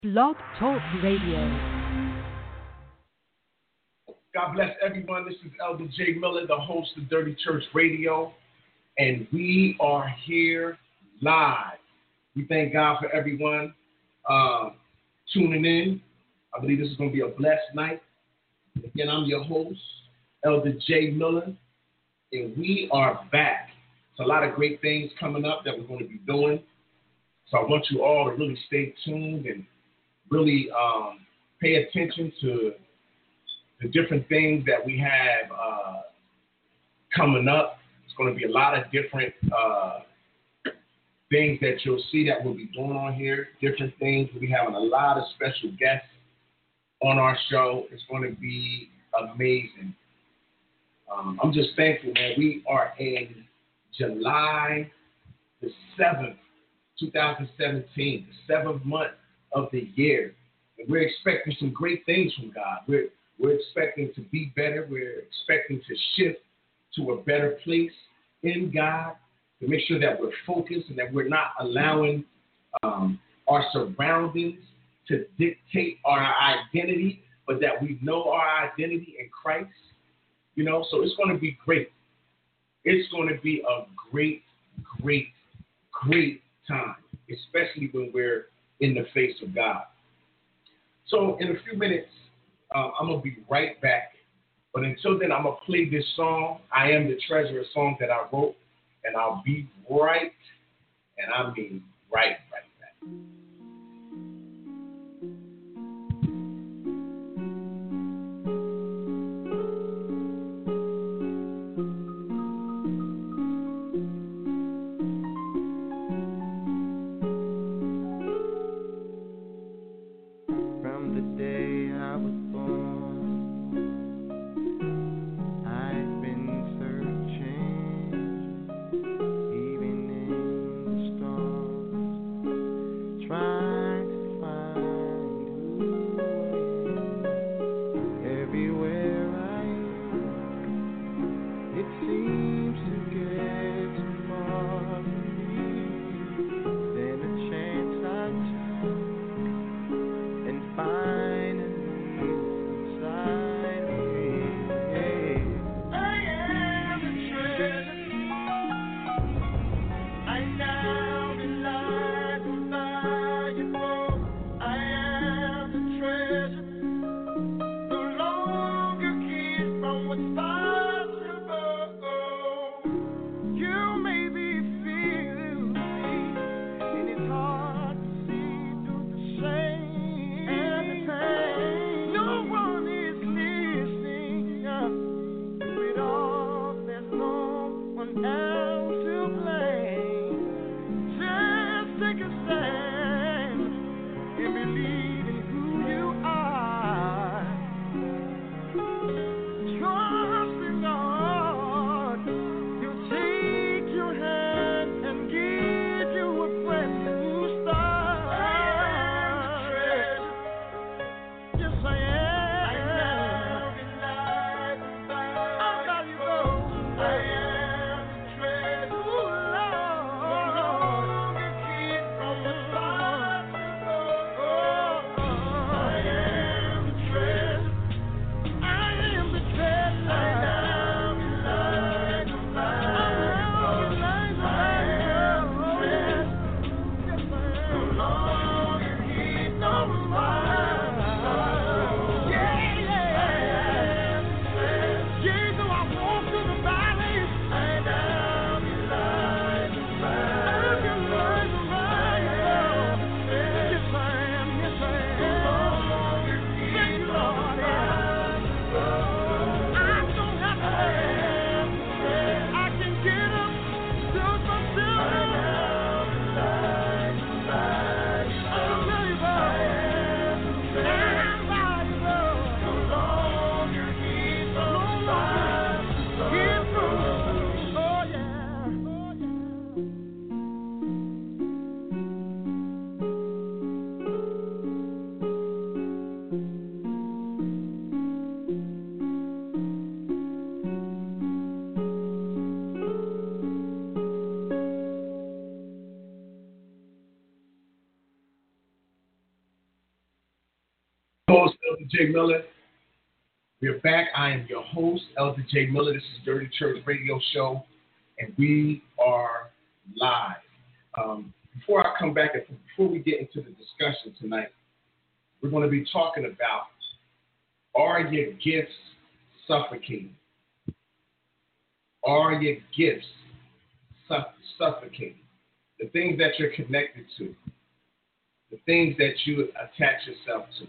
Blog Talk Radio. God bless everyone. This is Elder J. Miller, the host of Dirty Church Radio, and we are here live. We thank God for everyone tuning in. I believe this is going to be a blessed night. Again, I'm your host, Elder J. Miller, and we are back. It's a lot of great things coming up that we're going to be doing. So I want you all to really stay tuned and really pay attention to the different things that we have coming up. It's going to be a lot of different things that you'll see that we'll be doing on here, different things. We'll be having a lot of special guests on our show. It's going to be amazing. I'm just thankful, man. We are in July the 7th, 2017, the 7th month of the year. And we're expecting some great things from God. We're expecting to be better. We're expecting to shift to a better place in God, to make sure that we're focused and that we're not allowing our surroundings to dictate our identity, but that we know our identity in Christ. You know, so it's going to be great. It's going to be a great, great, great time, especially when we're in the face of God. So in a few minutes, I'm going to be right back. But until then, I'm going to play this song, I Am the Treasure, a song that I wrote, and I'll be right, and I mean right back. Host Elder J. Miller. We're back. I am your host, Elder J. Miller. This is Dirty Church Radio Show, and we are live. Before I come back, and before we get into the discussion tonight, we're going to be talking about, are your gifts suffocating? Are your gifts suffocating? The things that you're connected to, the things that you attach yourself to.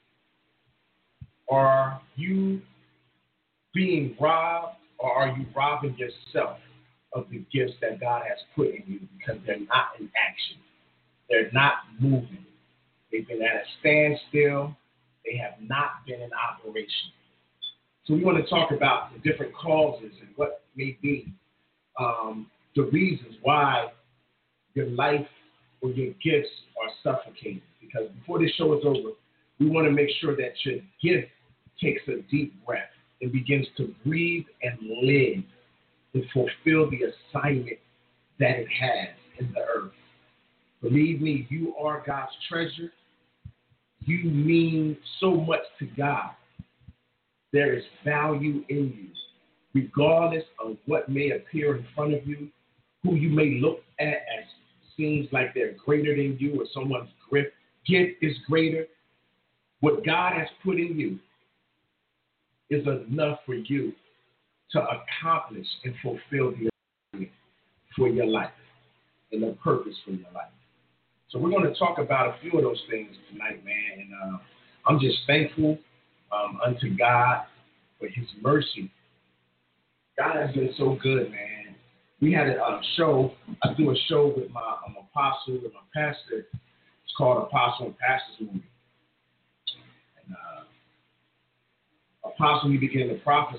Are you being robbed, or are you robbing yourself of the gifts that God has put in you because they're not in action? They're not moving. They've been at a standstill. They have not been in operation. So we want to talk about the different causes and what may be the reasons why your life or your gifts are suffocating. Because before this show is over, we want to make sure that your gift takes a deep breath and begins to breathe and live and fulfill the assignment that it has in the earth. Believe me, you are God's treasure. You mean so much to God. There is value in you, regardless of what may appear in front of you, who you may look at as seems like they're greater than you, or someone's gift is greater. What God has put in you is enough for you to accomplish and fulfill the assignment for your life and the purpose for your life. So we're going to talk about a few of those things tonight, man. And I'm just thankful unto God for his mercy. God has been so good, man. We had a show. I do a show with my apostle and my pastor. It's called Apostle and Pastor's Movie. And Apostle, he began to prophesy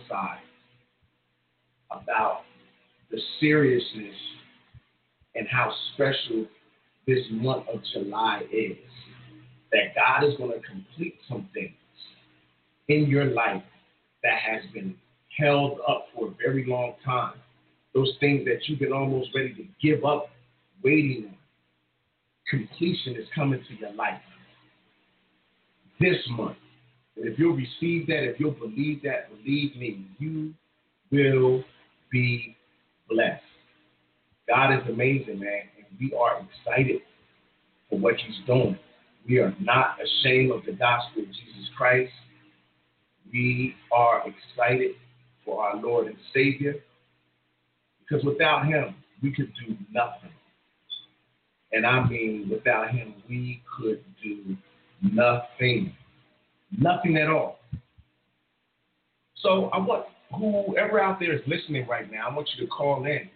about the seriousness and how special this month of July is. That God is going to complete some things in your life that has been held up for a very long time. Those things that you've been almost ready to give up, waiting on. Completion is coming to your life this month. And if you'll receive that, if you'll believe that, believe me, you will be blessed. God is amazing, man, and we are excited for what he's doing. We are not ashamed of the gospel of Jesus Christ. We are excited for our Lord and Savior, because without him, we could do nothing. And I mean, without him, we could do nothing. Nothing at all. So I want whoever out there is listening right now, I want you to call in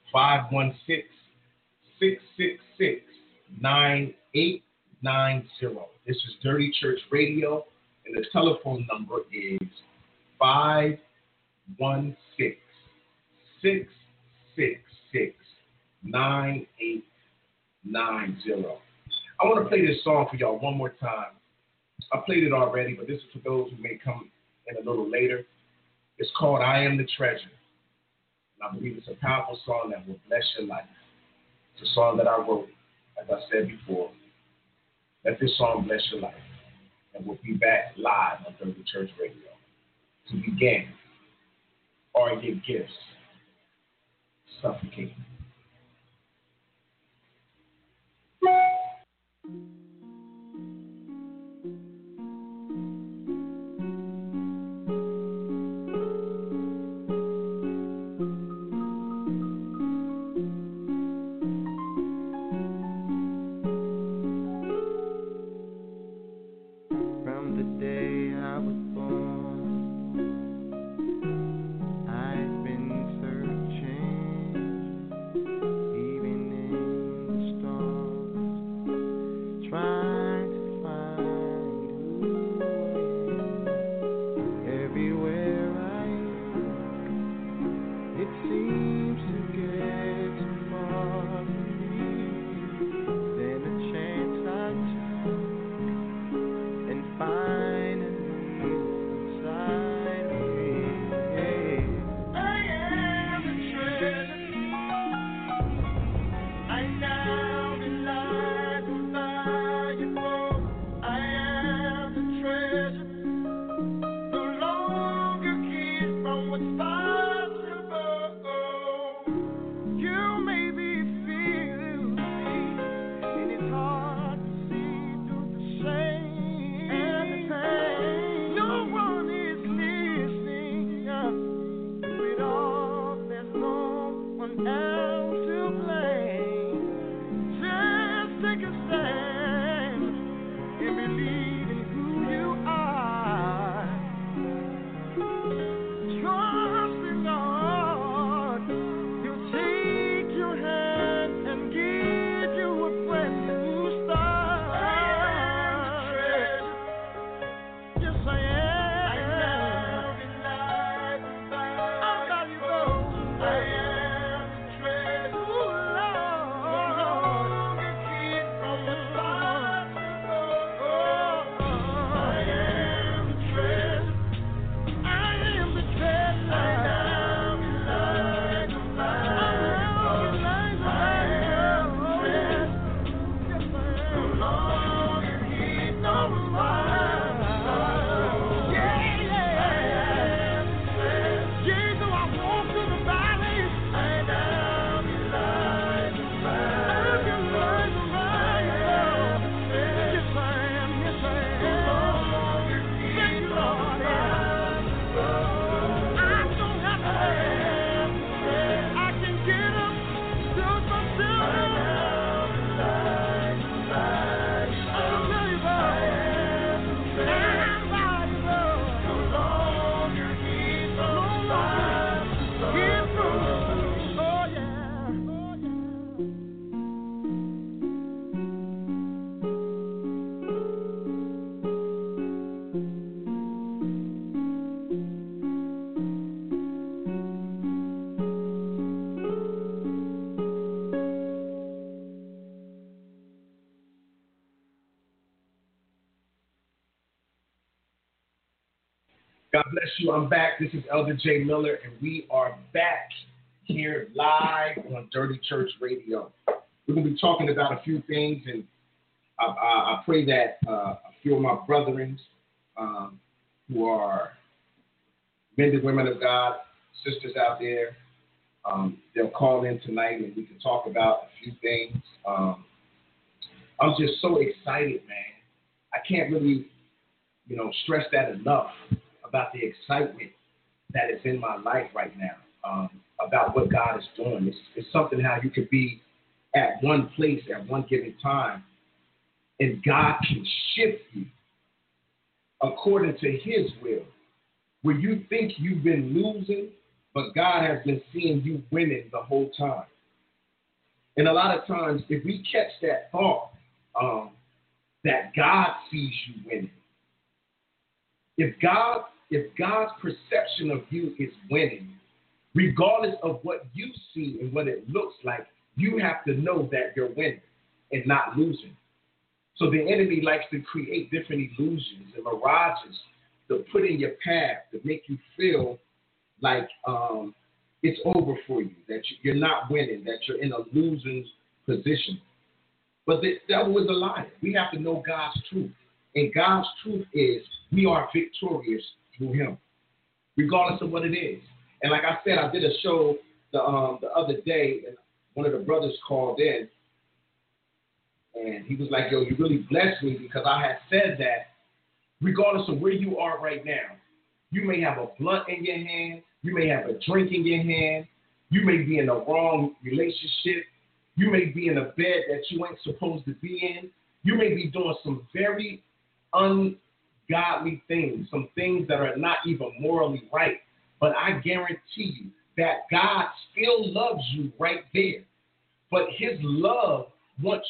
516-666-9890. This is Dirty Church Radio, and the telephone number is 516-666-9890. I want to play this song for y'all one more time. I played it already, but this is for those who may come in a little later. It's called I Am the Treasure. And I believe it's a powerful song that will bless your life. It's a song that I wrote, as I said before. Let this song bless your life. And we'll be back live on Dirty Church Radio. To begin, are your gifts suffocating? God bless you. I'm back. This is Elder J. Miller, and we are back here live on Dirty Church Radio. We're going to be talking about a few things, and I pray that a few of my brethren who are men and women of God, sisters out there, they'll call in tonight, and we can talk about a few things. I'm just so excited, man. I can't really, stress that enough about the excitement that is in my life right now, about what God is doing. It's something how you could be at one place at one given time, and God can shift you according to his will, where you think you've been losing, but God has been seeing you winning the whole time. And a lot of times, if we catch that thought, that God sees you winning, if God's perception of you is winning, regardless of what you see and what it looks like, you have to know that you're winning and not losing. So the enemy likes to create different illusions and mirages to put in your path to make you feel like it's over for you, that you're not winning, that you're in a losing position. But the devil is a liar. We have to know God's truth. And God's truth is we are victorious through him, regardless of what it is. And like I said, I did a show the other day, and one of the brothers called in, and he was like, yo, you really blessed me, because I had said that regardless of where you are right now, you may have a blunt in your hand, you may have a drink in your hand, you may be in the wrong relationship, you may be in a bed that you ain't supposed to be in, you may be doing some very ungodly things, some things that are not even morally right. But I guarantee you that God still loves you right there. But his love wants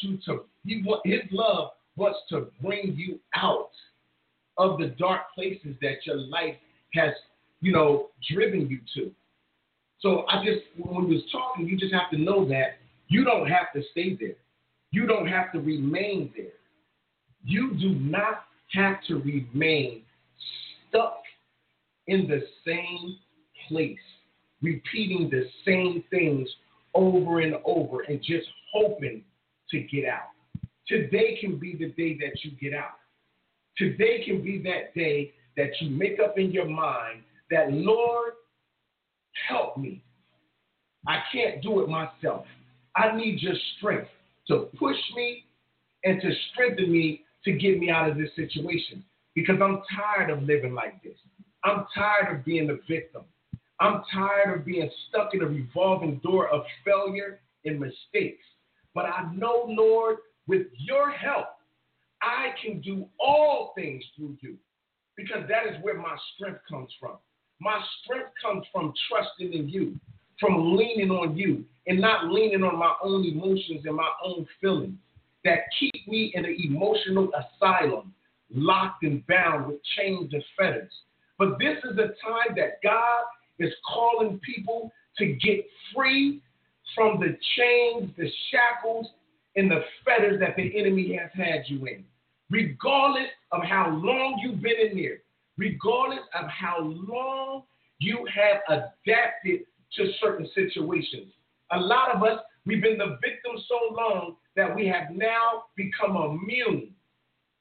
to bring you out of the dark places that your life has, driven you to. So when we was talking, you just have to know that you don't have to stay there. You don't have to remain there. You do not have to remain stuck in the same place, repeating the same things over and over and just hoping to get out. Today can be the day that you get out. Today can be that day that you make up in your mind that, Lord, help me. I can't do it myself. I need your strength to push me and to strengthen me to get me out of this situation, because I'm tired of living like this. I'm tired of being the victim. I'm tired of being stuck in a revolving door of failure and mistakes. But I know, Lord, with your help, I can do all things through you, because that is where my strength comes from. My strength comes from trusting in you, from leaning on you, and not leaning on my own emotions and my own feelings that keep me in an emotional asylum, locked and bound with chains and fetters. But this is a time that God is calling people to get free from the chains, the shackles, and the fetters that the enemy has had you in. Regardless of how long you've been in there, regardless of how long you have adapted to certain situations. A lot of us, we've been the victim so long that we have now become immune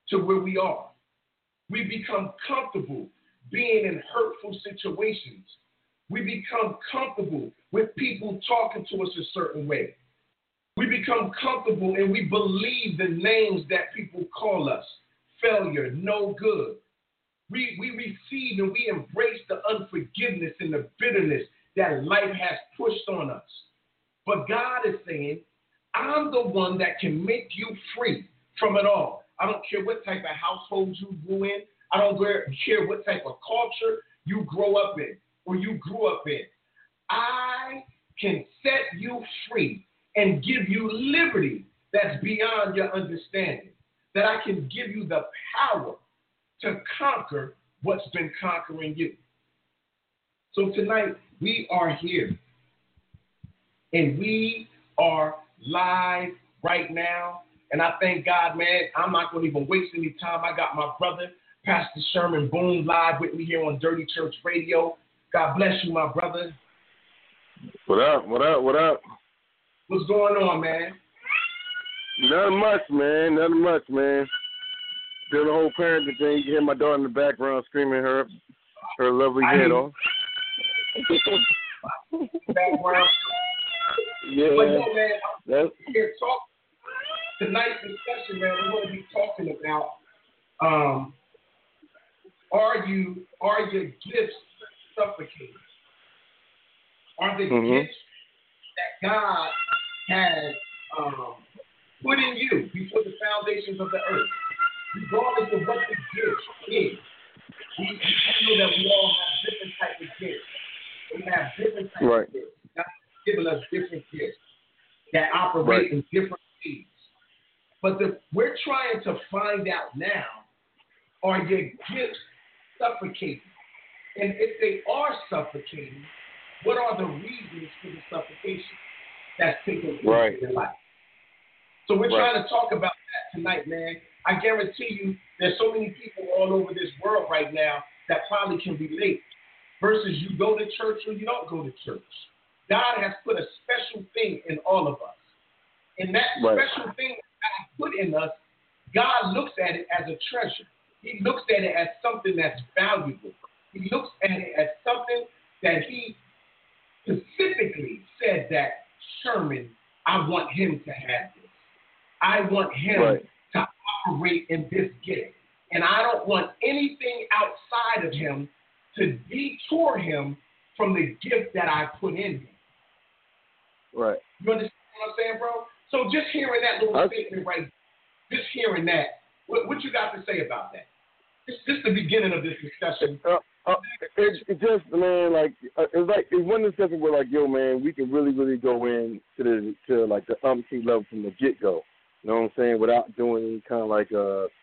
to where we are. We become comfortable being in hurtful situations. We become comfortable with people talking to us a certain way. We become comfortable and we believe the names that people call us: failure, no good. We receive and we embrace the unforgiveness and the bitterness that life has pushed on us. But God is saying, I'm the one that can make you free from it all. I don't care what type of household you grew in. I don't care what type of culture you grow up in or you grew up in. I can set you free and give you liberty that's beyond your understanding. That I can give you the power to conquer what's been conquering you. So tonight, we are here. And we are live right now. And I thank God, man. I'm not going to even waste any time. I got my brother, Pastor Sherman Boone, live with me here on Dirty Church Radio. God bless you, my brother. What up? What up? What up? What's going on, man? Nothing much, man. Nothing much, man. Doing the whole parenting thing. You can hear my daughter in the background screaming her lovely head off. Background. Yeah. But no, man, I'm here talking. Tonight's discussion, man, we're going to be talking about are your gifts suffocating? Are the gifts that God has put in you before the foundations of the earth, regardless of what the gift is? We know that we all have different types of gifts. We have different types of gifts. God's given us different gifts that operate in different ways. But we're trying to find out now, are your gifts suffocating? And if they are suffocating, what are the reasons for the suffocation that's taking place in your life? So we're trying to talk about that tonight, man. I guarantee you there's so many people all over this world right now that probably can relate. Versus you go to church or you don't go to church. God has put a special thing in all of us. And that special thing that God put in us, God looks at it as a treasure. He looks at it as something that's valuable. He looks at it as something that he specifically said that, Sherman, I want him to have this. I want him to operate in this gift. And I don't want anything outside of him to detour him from the gift that I put in him. Right. You understand what I'm saying, bro? So just hearing that little statement just hearing that, what you got to say about that? It's just the beginning of this discussion. It just, man, like, it's one discussion where, like, yo, man, we can really, really go in to the umpteen level from the get-go. You know what I'm saying? Without doing any kind of, like,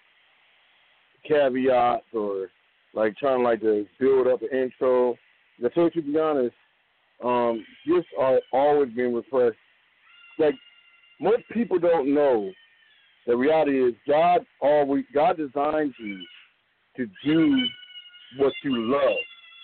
caveats or, like, trying, like, to build up an intro. So, to be honest, gifts are always being repressed. Like, most people don't know the reality is God designed you to do what you love.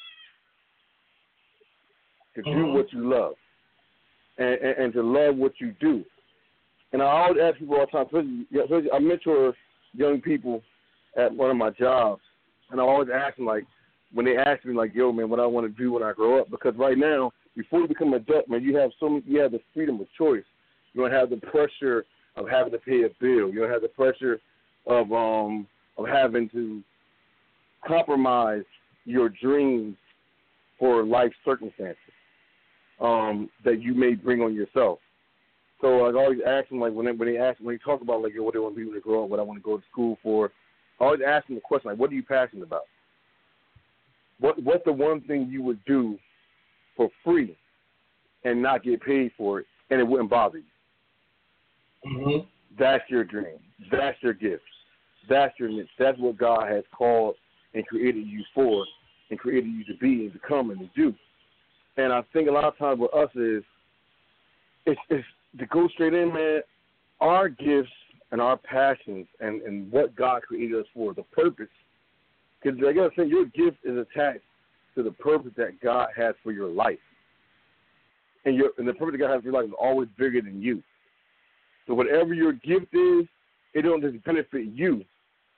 To do what you love. And to love what you do. And I always ask people all the time, especially I mentor young people at one of my jobs, and I always ask them, like, when they ask me, like, yo, man, what I want to do when I grow up, because right now, before you become an adult, man, you have the freedom of choice. You don't have the pressure of having to pay a bill. You don't have the pressure of having to compromise your dreams for life circumstances that you may bring on yourself. So I always ask them, like, when they talk about, like, what they want to be when they grow up, what I want to go to school for, I always ask them the question, like, what are you passionate about? What's the one thing you would do for free and not get paid for it, and it wouldn't bother you? Mm-hmm. That's your dream. That's your gifts. That's your niche. That's what God has called and created you for and created you to be and become and to do. And I think a lot of times with us is it's to go straight in, man, our gifts and our passions and what God created us for, the purpose. Because I got to say, your gift is attached to the purpose that God has for your life. And the purpose that God has for your life is always bigger than you. So whatever your gift is, it don't just benefit you.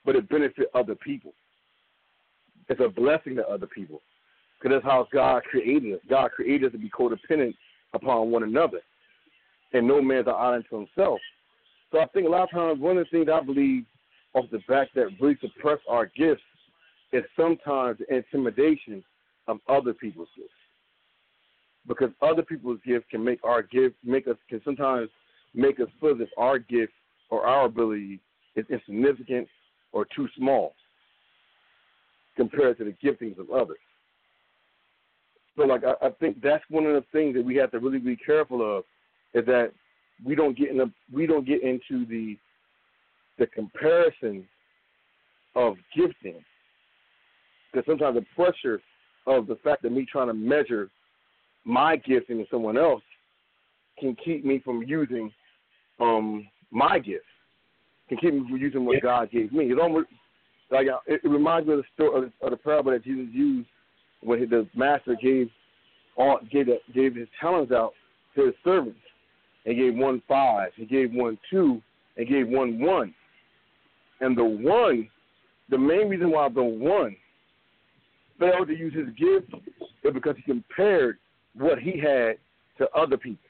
but it benefits other people. It's a blessing to other people because that's how God created us. God created us to be codependent upon one another, and no man's an island to himself. So I think a lot of times one of the things I believe off the back that really suppress our gifts is sometimes the intimidation of other people's gifts. Because other people's gifts can make our gift can sometimes make us feel as if our gift or our ability is insignificant or too small compared to the giftings of others. So, like, I think that's one of the things that we have to really be careful of is that we don't get into the comparison of gifting, because sometimes the pressure of the fact that me trying to measure my gifting in someone else can keep me from using my gift, can keep me from using what God gave me. It almost like it reminds me of the story of the parable that Jesus used when the master gave his talents out to his servants. He gave one 5, he gave one 2, and gave one 1. And the main reason why the 1 failed to use his gift is because he compared what he had to other people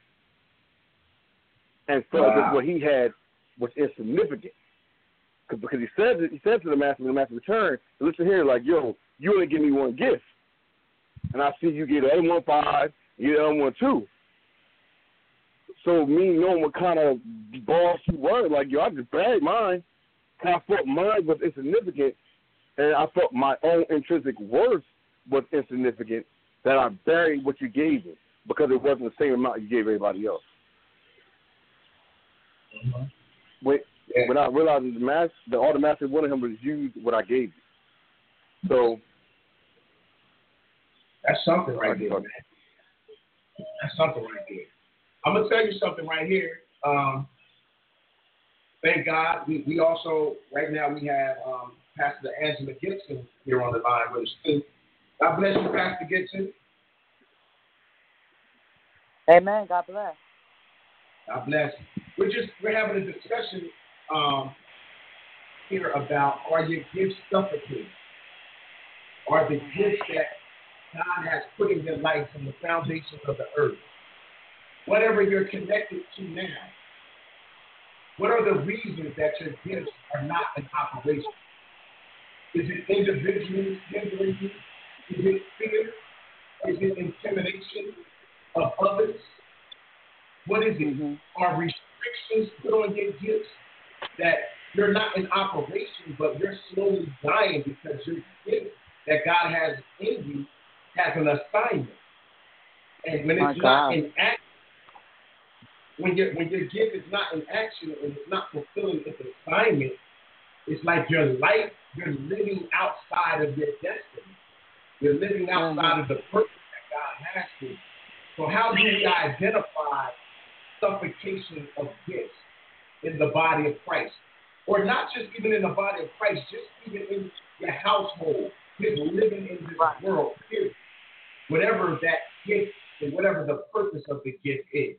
and felt that what he had was insignificant. Because he said to the master when the master returned, listen here, like, yo, you only give me one gift. And I see you get the other one 5, you get the other one 2. So me knowing what kind of boss you were, like, yo, I just buried mine. I thought mine was insignificant, and I thought my own intrinsic worth was insignificant, that I buried what you gave me because it wasn't the same amount you gave everybody else. Mm-hmm. When I realized all the master wanted him was use what I gave you. So that's something right there, man. That's something right there. I'm gonna tell you something right here. Thank God. We also right now we have Pastor Angela Gibson here on the line with us too. God bless you, Pastor Gibson. Amen. God bless. God bless. We're having a discussion here about, are your gifts suffocating? Are the gifts that God has put in your life from the foundations of the earth, whatever you're connected to now, what are the reasons that your gifts are not in operation? Is it individuals hindering you? Is it fear? Is it intimidation of others? What is it? Mm-hmm. Are restrictions put on your gifts that you're not in operation, but you're slowly dying because your gift that God has in you has an assignment? And when it's not in action, when your gift is not in action and it's not fulfilling its assignment, it's like your life, you're living outside of your destiny. You're living outside of the purpose that God has for you. So how do we identify suffocation of gifts in the body of Christ? Or not just even in the body of Christ, just even in your household, just living in this world, period. Whatever that gift and whatever the purpose of the gift is.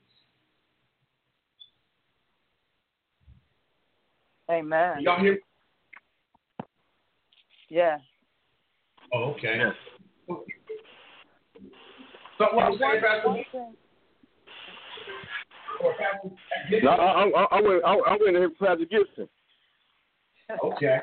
Amen. Y'all hear? Yeah. Oh, okay. Yeah. So what you saying, Pastor? No, I went to hear Pastor Gibson. Okay.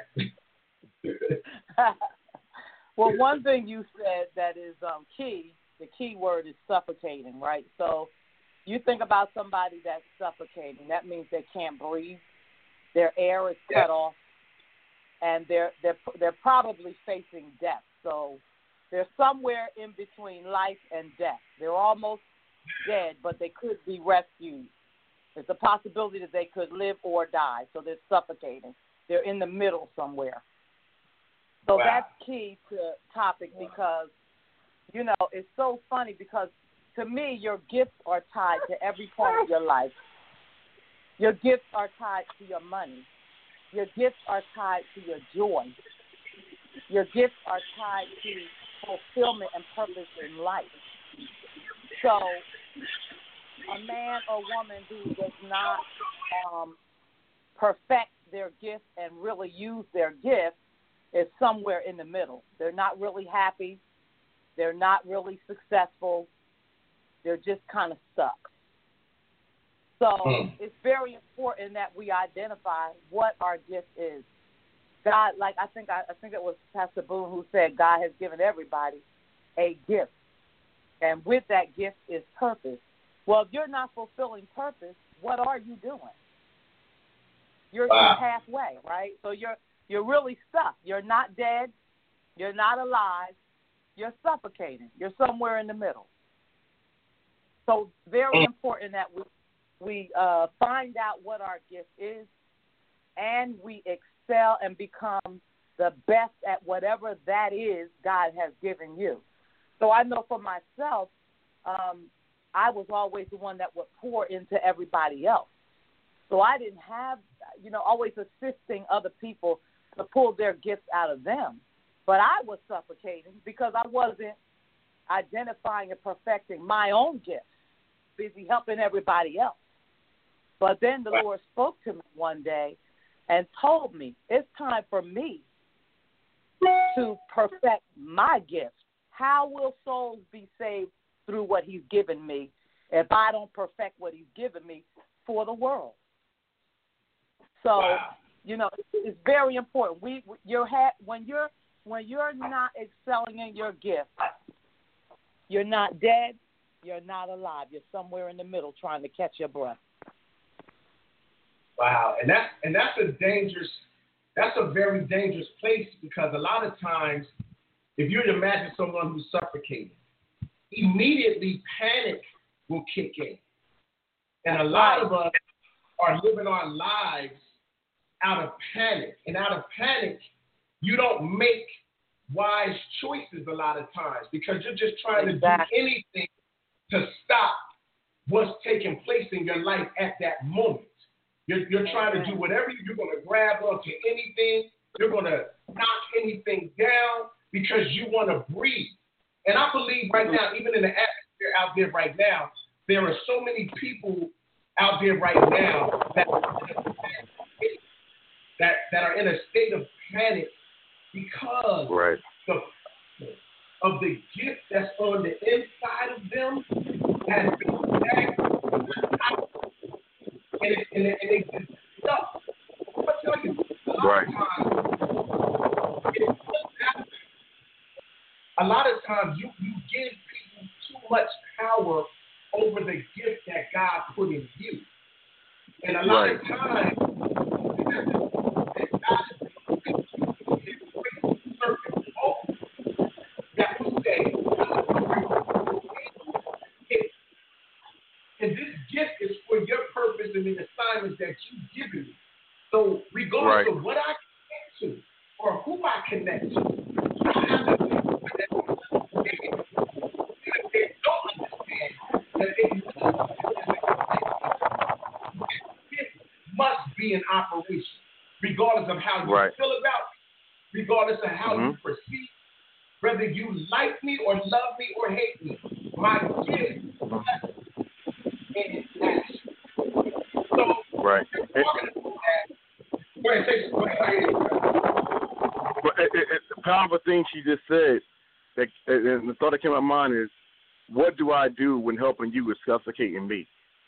Well, one thing you said that is key, the key word is suffocating, right? So you think about somebody that's suffocating, that means they can't breathe, their air is cut off, and they're probably facing death. So they're somewhere in between life and death. They're almost dead, but they could be rescued. There's a possibility that they could live or die, so they're suffocating. They're in the middle somewhere. So that's key to the topic because, you know, it's so funny because to me, your gifts are tied to every part of your life. Your gifts are tied to your money. Your gifts are tied to your joy. Your gifts are tied to fulfillment and purpose in life. So a man or woman who does not perfect their gift and really use their gift is somewhere in the middle. They're not really happy. They're not really successful. They're just kind of stuck. So it's very important that we identify what our gift is. God, like I think it was Pastor Boone who said God has given everybody a gift. And with that gift is purpose. Well, if you're not fulfilling purpose, what are you doing? You're halfway, right? So you're really stuck. You're not dead. You're not alive. You're suffocating. You're somewhere in the middle. So very important that we find out what our gift is, and we excel and become the best at whatever that is God has given you. So I know for myself, I was always the one that would pour into everybody else. So I didn't have, always assisting other people to pull their gifts out of them. But I was suffocating because I wasn't identifying and perfecting my own gifts, busy helping everybody else. But then the Lord spoke to me one day and told me, it's time for me to perfect my gifts. How will souls be saved through what he's given me if I don't perfect what he's given me for the world? So, it's very important. When you're not excelling in your gift, you're not dead, you're not alive. You're somewhere in the middle trying to catch your breath. Wow, and that's a very dangerous place, because a lot of times, if you imagine someone who's suffocating, immediately panic will kick in. And a lot of us are living our lives out of panic. And out of panic, you don't make wise choices a lot of times, because you're just trying to do anything to stop what's taking place in your life at that moment. You're trying to do whatever. You're going to grab onto anything. You're going to knock anything down because you want to breathe. And I believe right now, even in the atmosphere out there right now, there are so many people out there right now that are in a state of panic because of the gift that's on the inside of them has been bagged out. And they just stuck. I'm telling you, a lot of times you give people too much power over the gift that God put in you. And a lot of times, God that we say, and this gift is for your purpose and the assignments that you've given me. So regardless of what I connect to or who I connect to, I have to they don't understand that it must be in operation, regardless of how you feel about it, regardless of how you perceive, whether you like me or love me or hate me. My gift in action. So, But the powerful thing she just said, and the thought that came to my mind is, what do I do when helping you is suffocating me?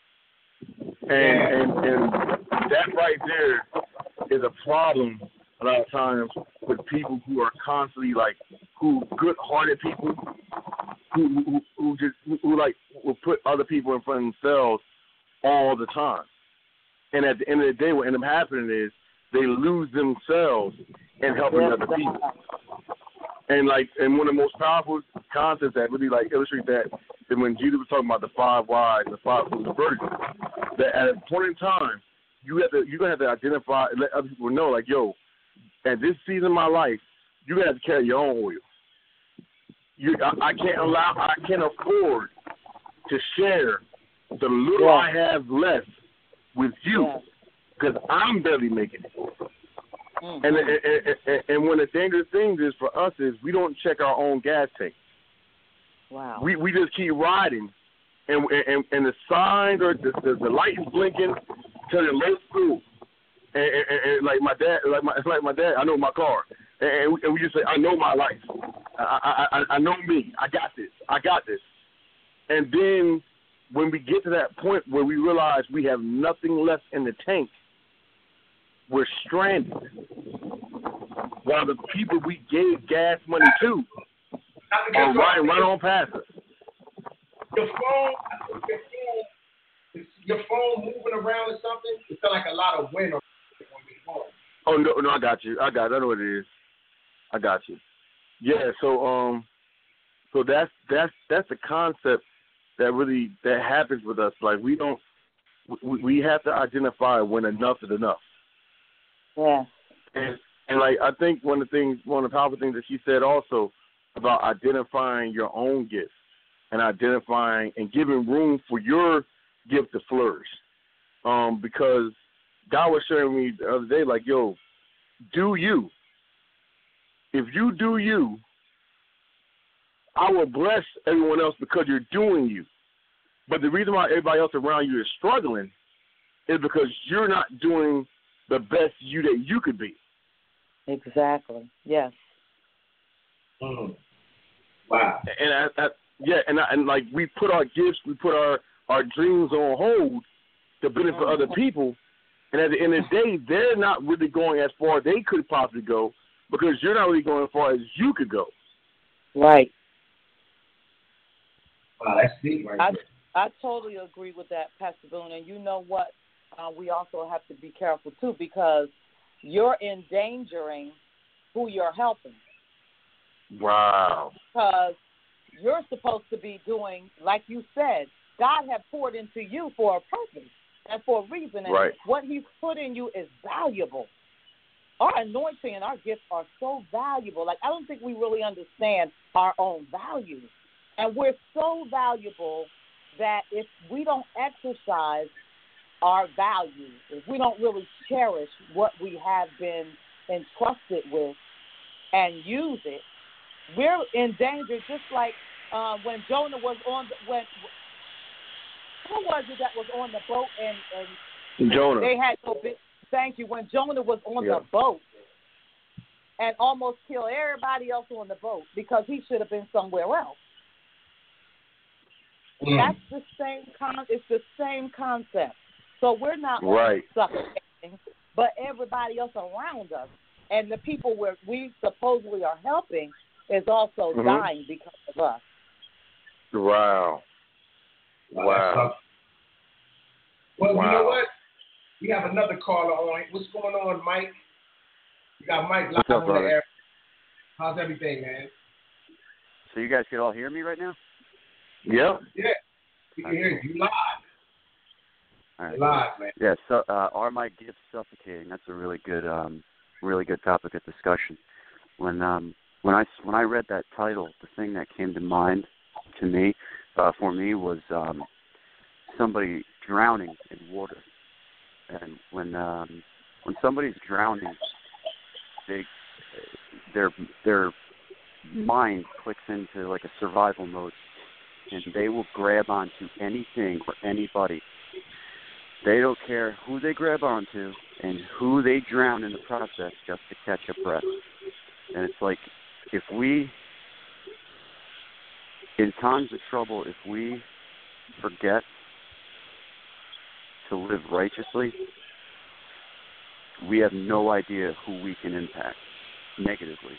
And that right there is a problem a lot of times with people who are constantly who good-hearted people who will put other people in front of themselves all the time. And at the end of the day, what ends up happening is they lose themselves in helping other people. And one of the most powerful concepts that really illustrate that is when Jesus was talking about the 5 whys and the 5 fools of virgins. That at a point in time, you're gonna have to identify and let other people know, at this season of my life, you're gonna have to carry your own oil. I can't afford to share the little I have left with you, because I'm barely making it. And one of the dangerous things is for us is we don't check our own gas tank. Wow. We just keep riding, and the signs or the lights blinking, telling low school, And like my dad, it's like my dad. I know my car, and we just say, I know my life. I know me. I got this. And then when we get to that point where we realize we have nothing left in the tank, we're stranded. While the people we gave gas money to are riding right on past us. Your phone moving around or something. It felt like a lot of wind on your phone. Oh no, I got you. I know what it is. I got you. Yeah. So that's the concept that happens with us. Like we have to identify when enough is enough. Yeah. And like I think one of the powerful things that she said also about identifying your own gifts and identifying and giving room for your gift to flourish. Because God was showing me the other day, like, yo, do you. If you do you, I will bless everyone else because you're doing you. But the reason why everybody else around you is struggling is because you're not doing the best you that you could be. Exactly. Yes. Mm. Wow. And like we put our gifts, we put our dreams on hold to benefit other people, and at the end of the day, they're not really going as far as they could possibly go because you're not really going as far as you could go. Right. Wow, that's deep right there. I totally agree with that, Pastor Boone. And you know what? We also have to be careful, too, because you're endangering who you're helping. Wow. Because you're supposed to be doing, like you said, God has poured into you for a purpose and for a reason. And right. What he's put in you is valuable. Our anointing and our gifts are so valuable. Like, I don't think we really understand our own value. And we're so valuable that if we don't exercise our values, if we don't really cherish what we have been entrusted with and use it, we're in danger. Just like when Jonah was on who was it that was on the boat and Jonah. They had no big. Thank you. When Jonah was on the boat and almost killed everybody else on the boat because he should have been somewhere else. That's the same it's the same concept. So we're not only suffocating, but everybody else around us and the people we supposedly are helping is also dying because of us. Wow. Wow. Well, you know what? We have another caller on. What's going on, Mike? We got Mike live on the air. How's everything, man? So you guys can all hear me right now? Yep. Yeah. We can hear you live. All right. Live, man. Yeah, so are my gifts suffocating? That's a really good topic of discussion. When I read that title, the thing that came to mind to me, for me, was somebody drowning in water. And when somebody's drowning, their mind clicks into like a survival mode, and they will grab onto anything or anybody. They don't care who they grab onto and who they drown in the process just to catch a breath. And it's like, if we, in times of trouble, if we forget to live righteously, we have no idea who we can impact negatively.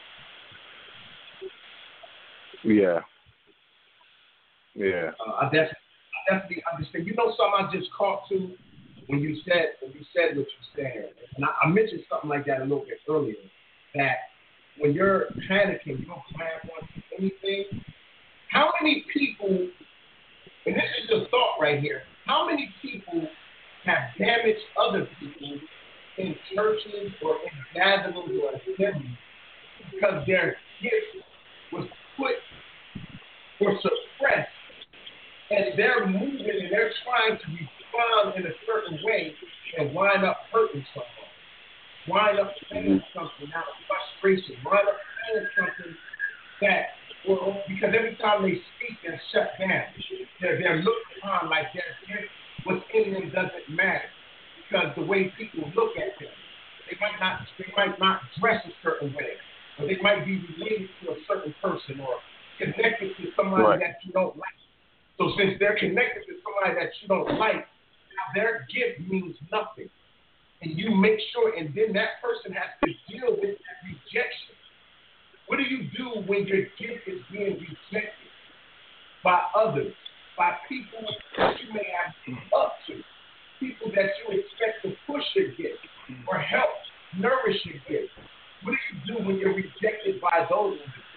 Yeah. Yeah. I definitely understand. You know something I just caught too when you said what you said, and I mentioned something like that a little bit earlier, that when you're panicking, you don't grab onto anything. How many people, and this is the thought right here, how many people have damaged other people in churches or in gatherings or assemblies because their gift was put or suppressed, and they're moving and they're trying to respond in a certain way and wind up hurting someone, wind up saying something out of frustration, wind up saying something that, because every time they speak, they're shut down. They're looked upon like their gift what's in them doesn't matter because the way people look at them. They might not dress a certain way, or they might be related to a certain person or connected to somebody that you don't like. So since they're connected to somebody that you don't like, now their gift means nothing. And you make sure, and then that person has to deal with that rejection. What do you do when your gift is being rejected by others, by people that you may have looked up to, people that you expect to push your gift or help nourish your gift? What do you do when you're rejected by those?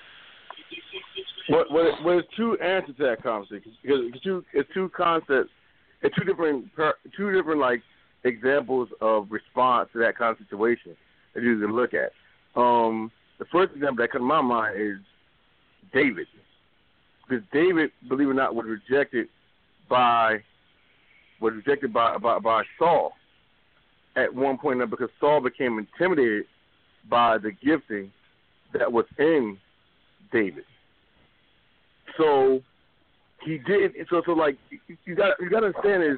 Well, there's two answers to that conversation because it's two concepts, it's two different like examples of response to that kind of situation that you can look at. The first example that comes to my mind is David, because David, believe it or not, was rejected by Saul at one point because Saul became intimidated by the gifting that was in David. So he did. So like you got to understand is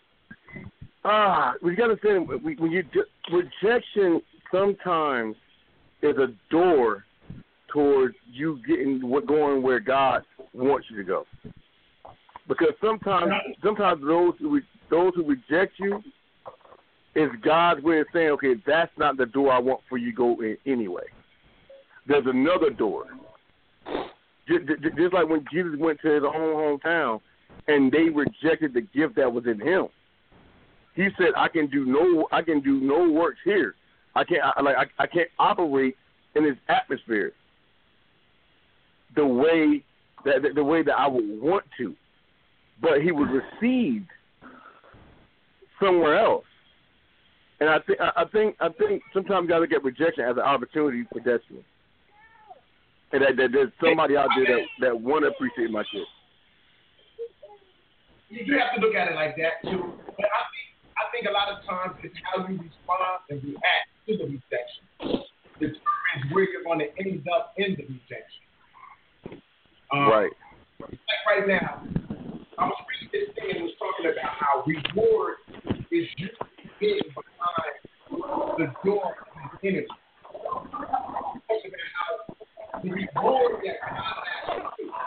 we got to understand when you rejection sometimes is a door towards you going where God wants you to go. Because sometimes those who reject you is God's way of saying, okay, that's not the door I want for you to go in anyway. There's another door. Just like when Jesus went to his own hometown and they rejected the gift that was in him. He said, I can do no works here. I can't operate in this atmosphere the way that I would want to. But he was received somewhere else. And I think sometimes you got to look at rejection as an opportunity for destiny. And that there's somebody out there that want to appreciate my shit. You have to look at it like that too. But I think a lot of times it's how you respond and react to the rejection determines where you're going to end up in the rejection. Right. Like right now, I was reading this thing and was talking about how reward is usually hidden behind the door of the enemy. Talking about how the reward that God has you do,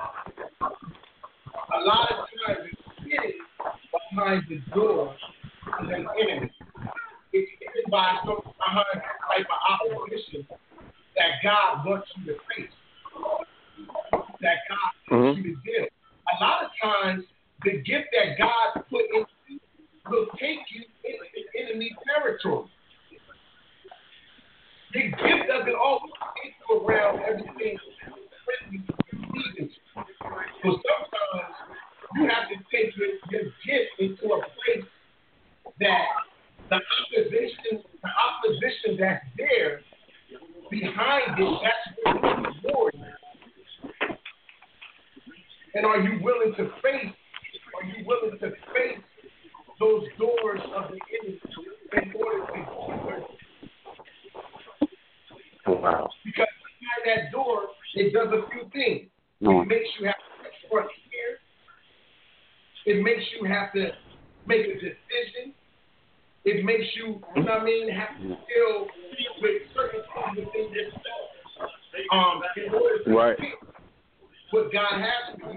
a lot of times it's hidden behind the door of the enemy. It's hidden behind type of opposition that God wants you to face, that God wants you to deal. A lot of times, the gift that God put in you will take you into enemy territory. The gift doesn't always take you around everything friendly seasons. So sometimes you have to take your gift into a place that the opposition that's there behind it, that's where the reward is. And are you willing to face those doors of the enemy in order to enter? Wow. Because behind that door, it does a few things. No. It makes you have to confront fear. It makes you have to make a decision. It makes you, have to deal with certain things within yourself. In order to right. pick what God has for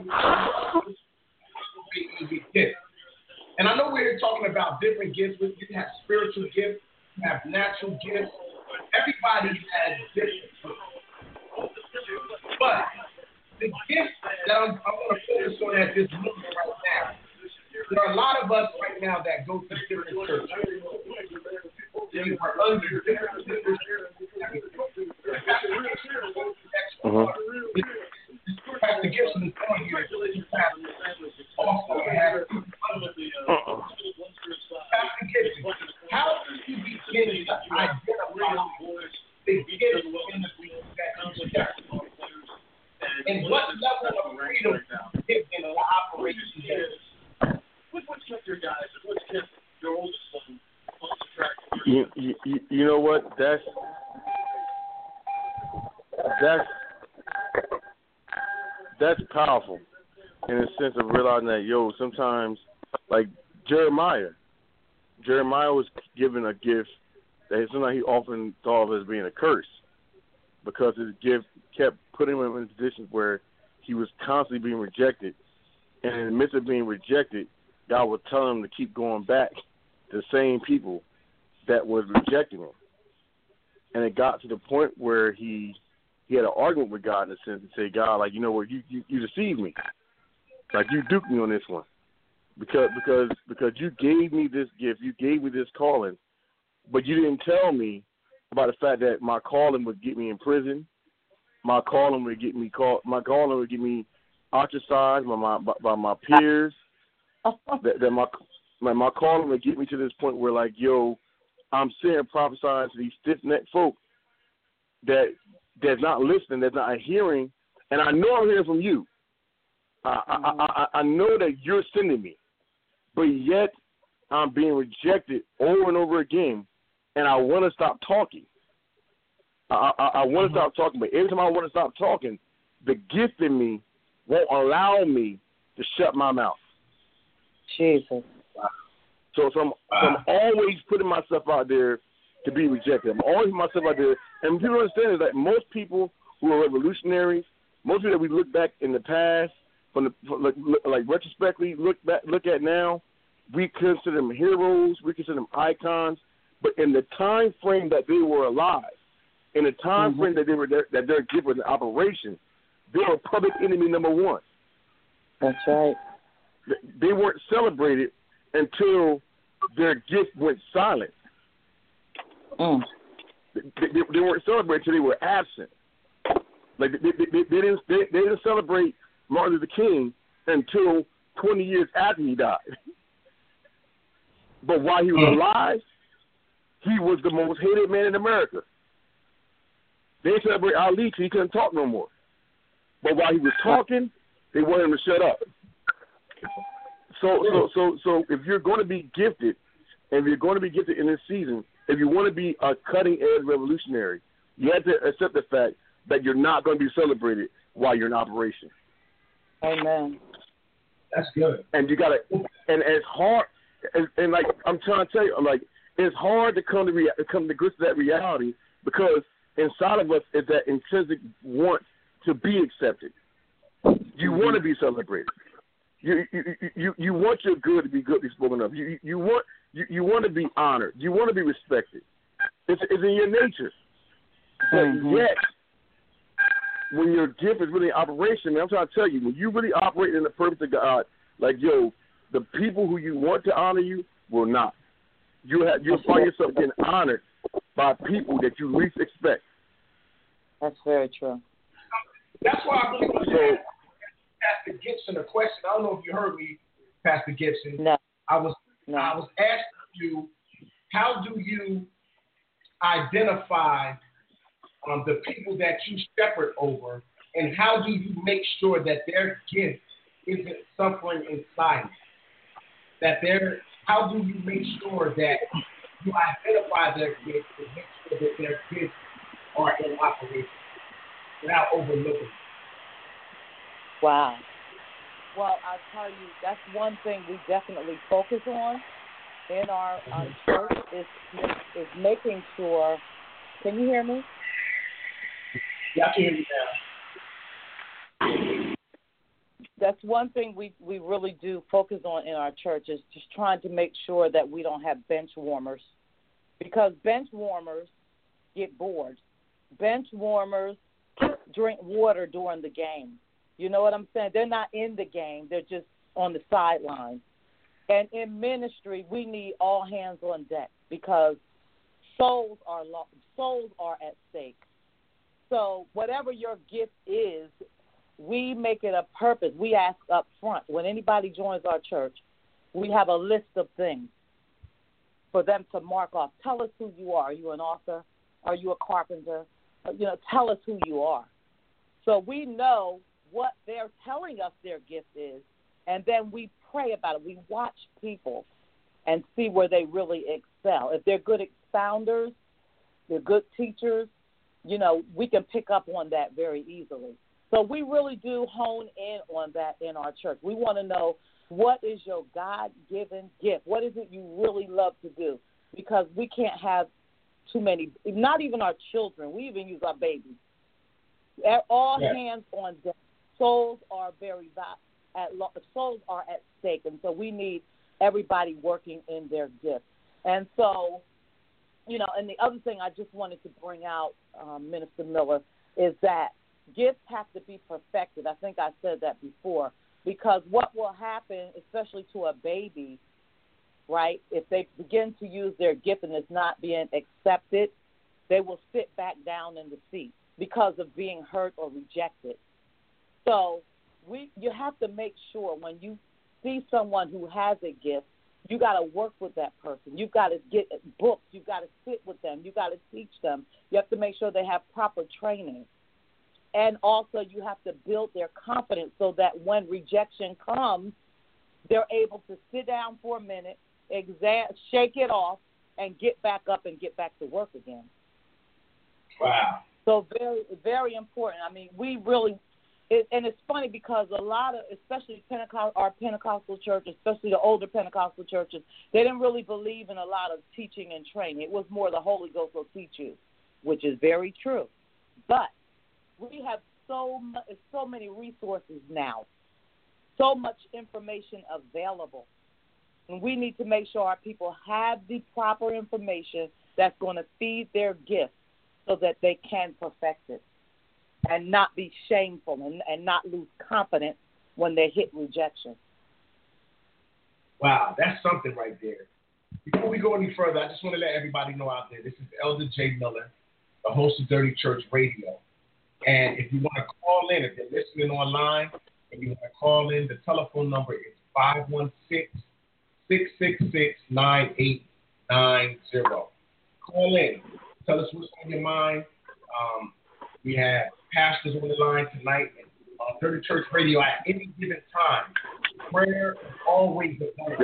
you. And I know we're here talking about different gifts. You have spiritual gifts, you have natural gifts. Everybody has different gifts. But the gift that I'm going to focus on at this moment right now, there are a lot of us right now that go to different churches. They are under different Pastor Gibson is telling you that also have Pastor Gibson, how do you begin to identify the gifts in the week that you got? And what level of freedom is in the operation there? What's your guys? What's your oldest son on the track? You know what? That's powerful in the sense of realizing that, sometimes, like Jeremiah was given a gift that sometimes he often thought of as being a curse because his gift kept putting him in positions where he was constantly being rejected. And in the midst of being rejected, God would tell him to keep going back to the same people that was rejecting him. And it got to the point where he had an argument with God in a sense and say, God, like, you know what, you deceived me. Like, you duped me on this one. Because you gave me this gift, you gave me this calling, but you didn't tell me about the fact that my calling would get me in prison, my calling would get me ostracized by my peers, that my calling would get me to this point where, like, yo, I'm sitting and prophesying to these stiff-necked folk that's not listening, that's not hearing, and I know I'm hearing from you. I know that you're sending me, but yet I'm being rejected over and over again, and I want to stop talking. I want to stop talking, but every time I want to stop talking, the gift in me won't allow me to shut my mouth. Jesus. So I'm always putting myself out there to be rejected. I'm always putting myself out there. And people understand is that most people who are revolutionaries, most people that we look back in the past, like retrospectively look at now, we consider them heroes, we consider them icons. But in the time frame that they were alive, in the time frame that their gift was in operation, they were public enemy number one. That's right. They weren't celebrated until their gift went silent. They weren't celebrated until they were absent. Like they didn't celebrate Martin Luther King until 20 years after he died. But while he was alive, he was the most hated man in America. They didn't celebrate Ali till he couldn't talk no more. But while he was talking, they wanted him to shut up. So if you're going to be gifted, and if you're going to be gifted in this season, if you want to be a cutting-edge revolutionary, you have to accept the fact that you're not going to be celebrated while you're in operation. Amen. That's good. And you got to, and it's hard, and like I'm trying to tell you, like it's hard to come to grips with that reality because inside of us is that intrinsic want to be accepted. You want to be celebrated. You want your good to be good to be spoken of. You want to be honored. You want to be respected. It's in your nature. But yet, when your gift is really in operation, man, I'm trying to tell you, when you really operate in the purpose of God, like, yo, the people who you want to honor you will not. You'll find yourself getting honored by people that you least expect. That's very true. That's why I really want to ask Pastor Gibson a question. I don't know if you heard me, Pastor Gibson. No. I was asking you, how do you identify the people that you shepherd over, and how do you make sure that their gift isn't suffering in silence? How do you make sure that you identify their gifts and make sure that their gifts are in operation without overlooking? Wow. Well, I'll tell you, that's one thing we definitely focus on in our church is making sure. Can you hear me? Yeah, I can hear you now. That's one thing we really do focus on in our church is just trying to make sure that we don't have bench warmers, because bench warmers get bored. Bench warmers drink water during the game. You know what I'm saying? They're not in the game. They're just on the sidelines. And in ministry, we need all hands on deck because souls are at stake. So whatever your gift is, we make it a purpose. We ask up front. When anybody joins our church, we have a list of things for them to mark off. Tell us who you are. Are you an author? Are you a carpenter? Tell us who you are. So we know what they're telling us their gift is, and then we pray about it. We watch people and see where they really excel. If they're good expounders, they're good teachers, we can pick up on that very easily. So we really do hone in on that in our church. We want to know, what is your God-given gift? What is it you really love to do? Because we can't have too many, not even our children. We even use our babies. All hands on deck. Souls are souls are at stake, and so we need everybody working in their gifts. And so, and the other thing I just wanted to bring out, Minister Miller, is that gifts have to be perfected. I think I said that before, because what will happen, especially to a baby, right, if they begin to use their gift and it's not being accepted, they will sit back down in the seat because of being hurt or rejected. So you have to make sure when you see someone who has a gift, you got to work with that person. You've got to get books. You've got to sit with them. You've got to teach them. You have to make sure they have proper training. And also you have to build their confidence so that when rejection comes, they're able to sit down for a minute, shake it off, and get back up and get back to work again. Wow. So very, very important. I mean, we really, and it's funny because a lot of, especially our Pentecostal churches, especially the older Pentecostal churches, they didn't really believe in a lot of teaching and training. It was more the Holy Ghost will teach you, which is very true. But we have so many resources now, so much information available. And we need to make sure our people have the proper information that's going to feed their gifts so that they can perfect it and not be shameful and not lose confidence when they hit rejection. Wow, that's something right there. Before we go any further, I just want to let everybody know out there, this is Elder J. Miller, the host of Dirty Church Radio. And if you want to call in, if you're listening online and you want to call in, the telephone number is 516-666-9890. Call in. Tell us what's on your mind. We have pastors on the line tonight on Dirty Church Radio at any given time. Prayer is always the point.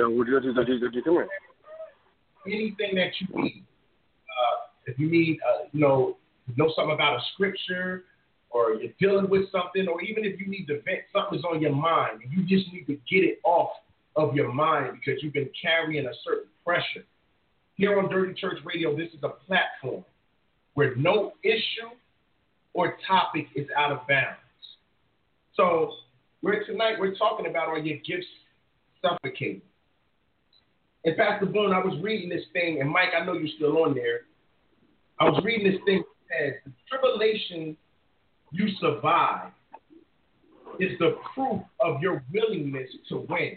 Anything that you need. If you need, know something about a scripture, or you're dealing with something, or even if you need to vent, something's on your mind, and you just need to get it off of your mind because you've been carrying a certain pressure. Here on Dirty Church Radio, this is a platform where no issue or topic is out of bounds. So tonight we're talking about, are your gifts suffocating? And Pastor Boone, I was reading this thing, and Mike, I know you're still on there. I was reading this thing that says, the tribulation you survive is the proof of your willingness to win.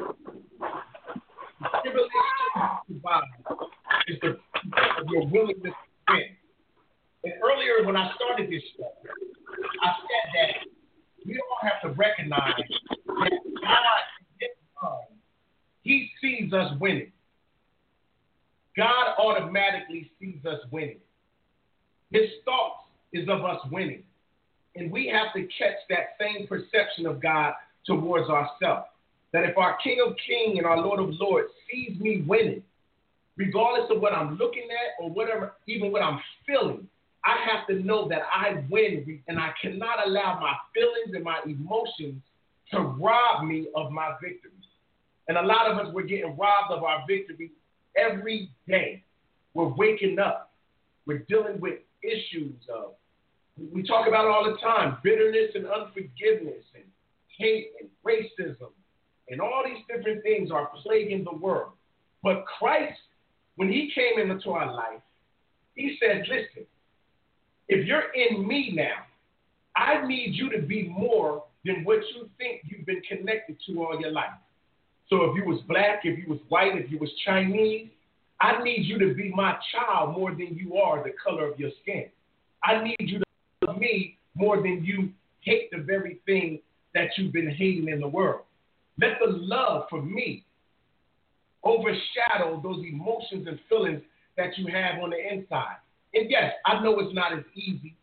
The tribulation you survive is the proof of your willingness to win. And earlier when I started this show, I said that we all have to recognize that God, He sees us winning. God automatically sees us winning. His thoughts is of us winning. And we have to catch that same perception of God towards ourselves. That if our King of Kings and our Lord of Lords sees me winning, regardless of what I'm looking at or whatever, even what I'm feeling, I have to know that I win, and I cannot allow my feelings and my emotions to rob me of my victory. And a lot of us, we're getting robbed of our victory every day. We're waking up. We're dealing with issues of, we talk about it all the time, bitterness and unforgiveness and hate and racism and all these different things are plaguing the world. But Christ, when He came into our life, He said, listen, if you're in me now, I need you to be more than what you think you've been connected to all your life. So if you was black, if you was white, if you was Chinese, I need you to be my child more than you are the color of your skin. I need you to love me more than you hate the very thing that you've been hating in the world. Let the love for me overshadow those emotions and feelings that you have on the inside. And yes, I know it's not as easy.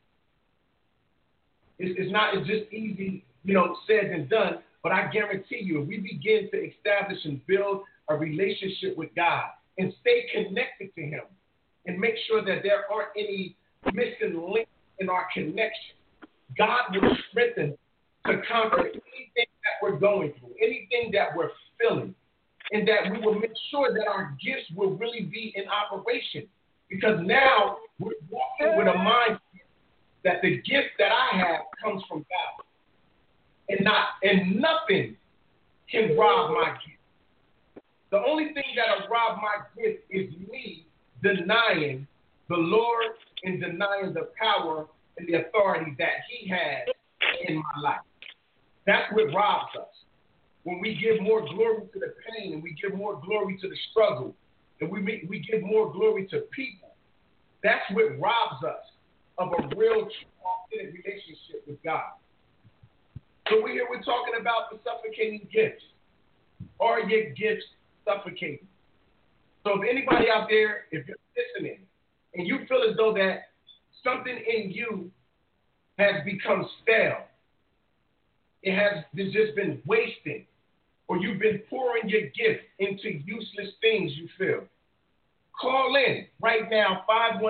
It's just easy, said and done. But I guarantee you, if we begin to establish and build a relationship with God and stay connected to Him and make sure that there aren't any missing links in our connection, God will strengthen to conquer anything that we're going through, anything that we're feeling, and that we will make sure that our gifts will really be in operation. Because now we're walking with a mindset that the gift that I have comes from God. And nothing can rob my gift. The only thing that'll rob my gift is me denying the Lord and denying the power and the authority that He has in my life. That's what robs us. When we give more glory to the pain and we give more glory to the struggle and we give more glory to people, that's what robs us of a real, authentic relationship with God. So we're talking about the suffocating gifts. Are your gifts suffocating? So if anybody out there, if you're listening and you feel as though that something in you has become stale, it's just been wasting, or you've been pouring your gift into useless things you feel, call in right now,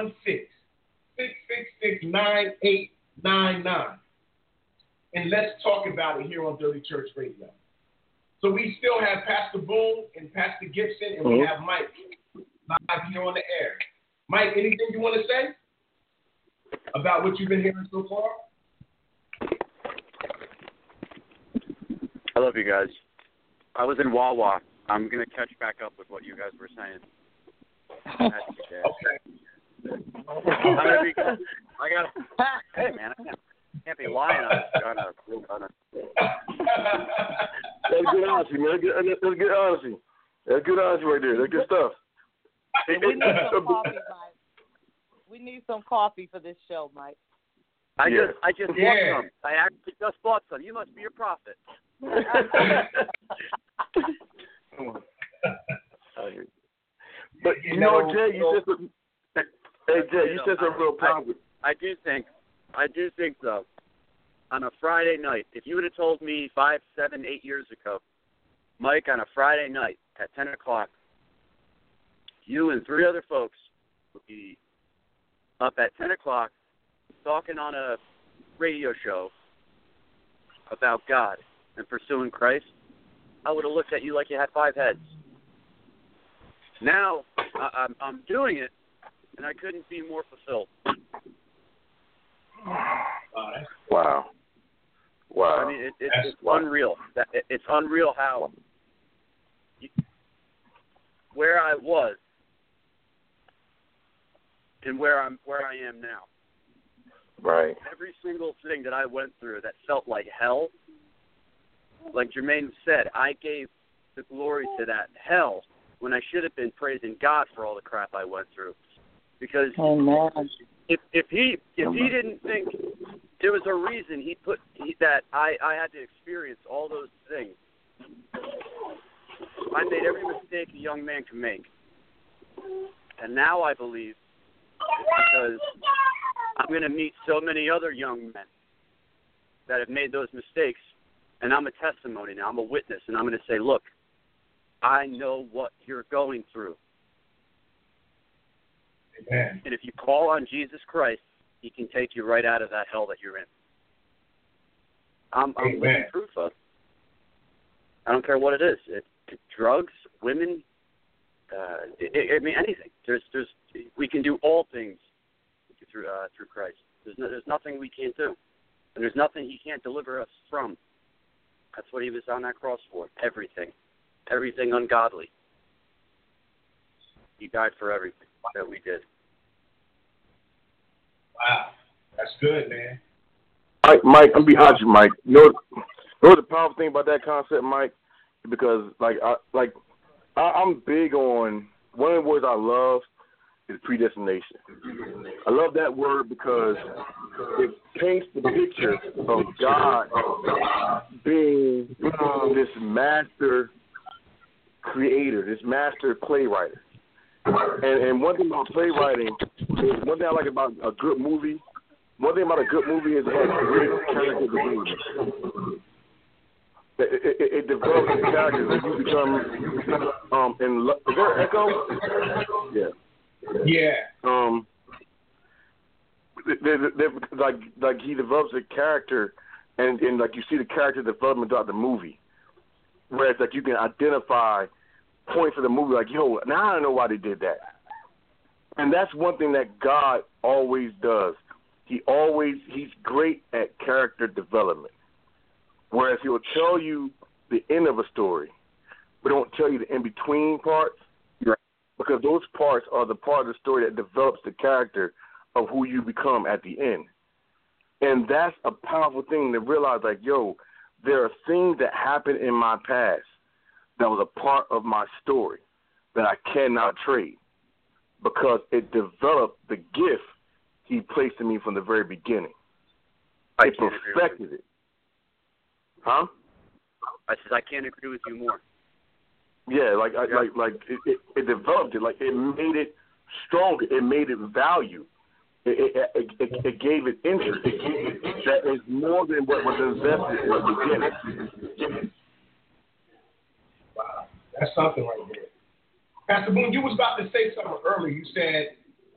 516-666-9899. And let's talk about it here on Dirty Church Radio. So we still have Pastor Boone and Pastor Gibson, and we have Mike live here on the air. Mike, anything you want to say about what you've been hearing so far? I love you guys. I was in Wawa. I'm going to catch back up with what you guys were saying. Okay. Hey, man, I can't be lying on a That's good honesty, man. That's good honesty. That's good honesty right there. That's good stuff. We need some coffee, Mike. We need some coffee for this show, Mike. I just bought some. I actually just bought some. You must be a prophet. But you know, Jay, you said some real powerful. I do think so. On a Friday night, if you would have told me 5, 7, 8 years ago, Mike, on a Friday night at 10 o'clock, you and 3 other folks would be up at 10 o'clock talking on a radio show about God and pursuing Christ, I would have looked at you like you had 5 heads. Now, I'm doing it, and I couldn't be more fulfilled. Wow. I mean, it's unreal. It's unreal how where I was and where I am now. Right. Every single thing that I went through that felt like hell, like Jermaine said, I gave the glory to that hell when I should have been praising God for all the crap I went through. Because if he didn't think there was a reason that I had to experience all those things, I made every mistake a young man can make. And now I believe it's because I'm going to meet so many other young men that have made those mistakes, and I'm a testimony now. I'm a witness, and I'm going to say, look, I know what you're going through. Amen. And if you call on Jesus Christ, He can take you right out of that hell that you're in. I'm living proof of it. I don't care what it is. Drugs, women, I mean anything. We can do all things through Christ. There's nothing we can't do, and there's nothing He can't deliver us from. That's what He was on that cross for. Everything ungodly. He died for everything that we did. Wow, that's good, man. Mike, I'm be honest with you, Mike. You know the powerful thing about that concept, Mike? Because I'm big on one of the words I love is predestination. I love that word because it paints the picture of God being this master creator, this master playwright. And one thing about playwriting, one thing I like about a good movie, one thing about a good movie is it has great character development. It develops the characters and you become in love. Is there an echo? Yeah. Yeah. Like he develops a character, and like you see the character development throughout the movie. Whereas like you can identify points of the movie, like, yo, now I know why they did that. And that's one thing that God always does. He's great at character development. Whereas he'll tell you the end of a story, but don't tell you the in-between parts. Right. Because those parts are the part of the story that develops the character of who you become at the end. And that's a powerful thing to realize, like, yo, there are things that happened in my past that was a part of my story that I cannot trade because it developed the gift he placed in me from the very beginning. It perfected it. Huh? I said I can't agree with you more. Yeah, it developed it, like it made it stronger. It made it value. It gave it interest. That is more than what was invested in the beginning. Wow, that's something right there. Pastor Boone, you was about to say something earlier. You said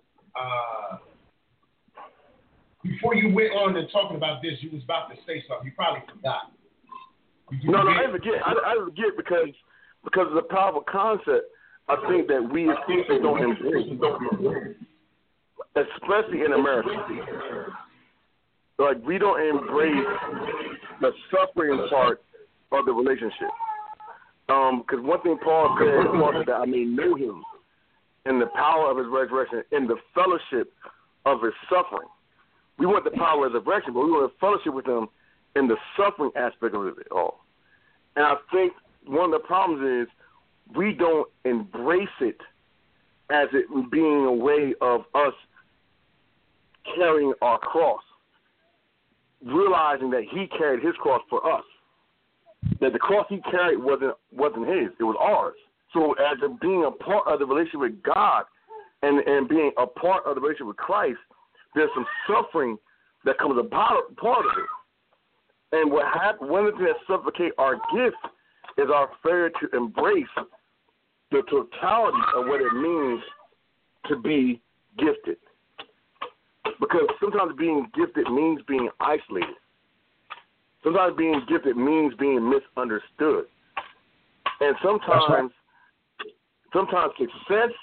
before you went on and talking about this, you was about to say something. You probably forgot. No, I didn't forget. I forget because of the powerful concept. I think that we as people don't embrace, especially in America. Like, we don't embrace the suffering part of the relationship. Because one thing Paul said that I may know him in the power of his resurrection, in the fellowship of his suffering. We want the power of the resurrection, but we want to fellowship with him in the suffering aspect of it all. And I think one of the problems is we don't embrace it as it being a way of us carrying our cross, realizing that he carried his cross for us. That the cross he carried wasn't his, it was ours. So as being a part of the relationship with God and being a part of the relationship with Christ, there's some suffering that comes about part of it. And what happened, one of the things that suffocate our gift is our failure to embrace the totality of what it means to be gifted. Because sometimes being gifted means being isolated. Sometimes being gifted means being misunderstood. And sometimes success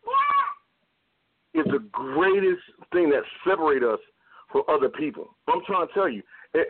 is the greatest thing that separates us from other people. I'm trying to tell you,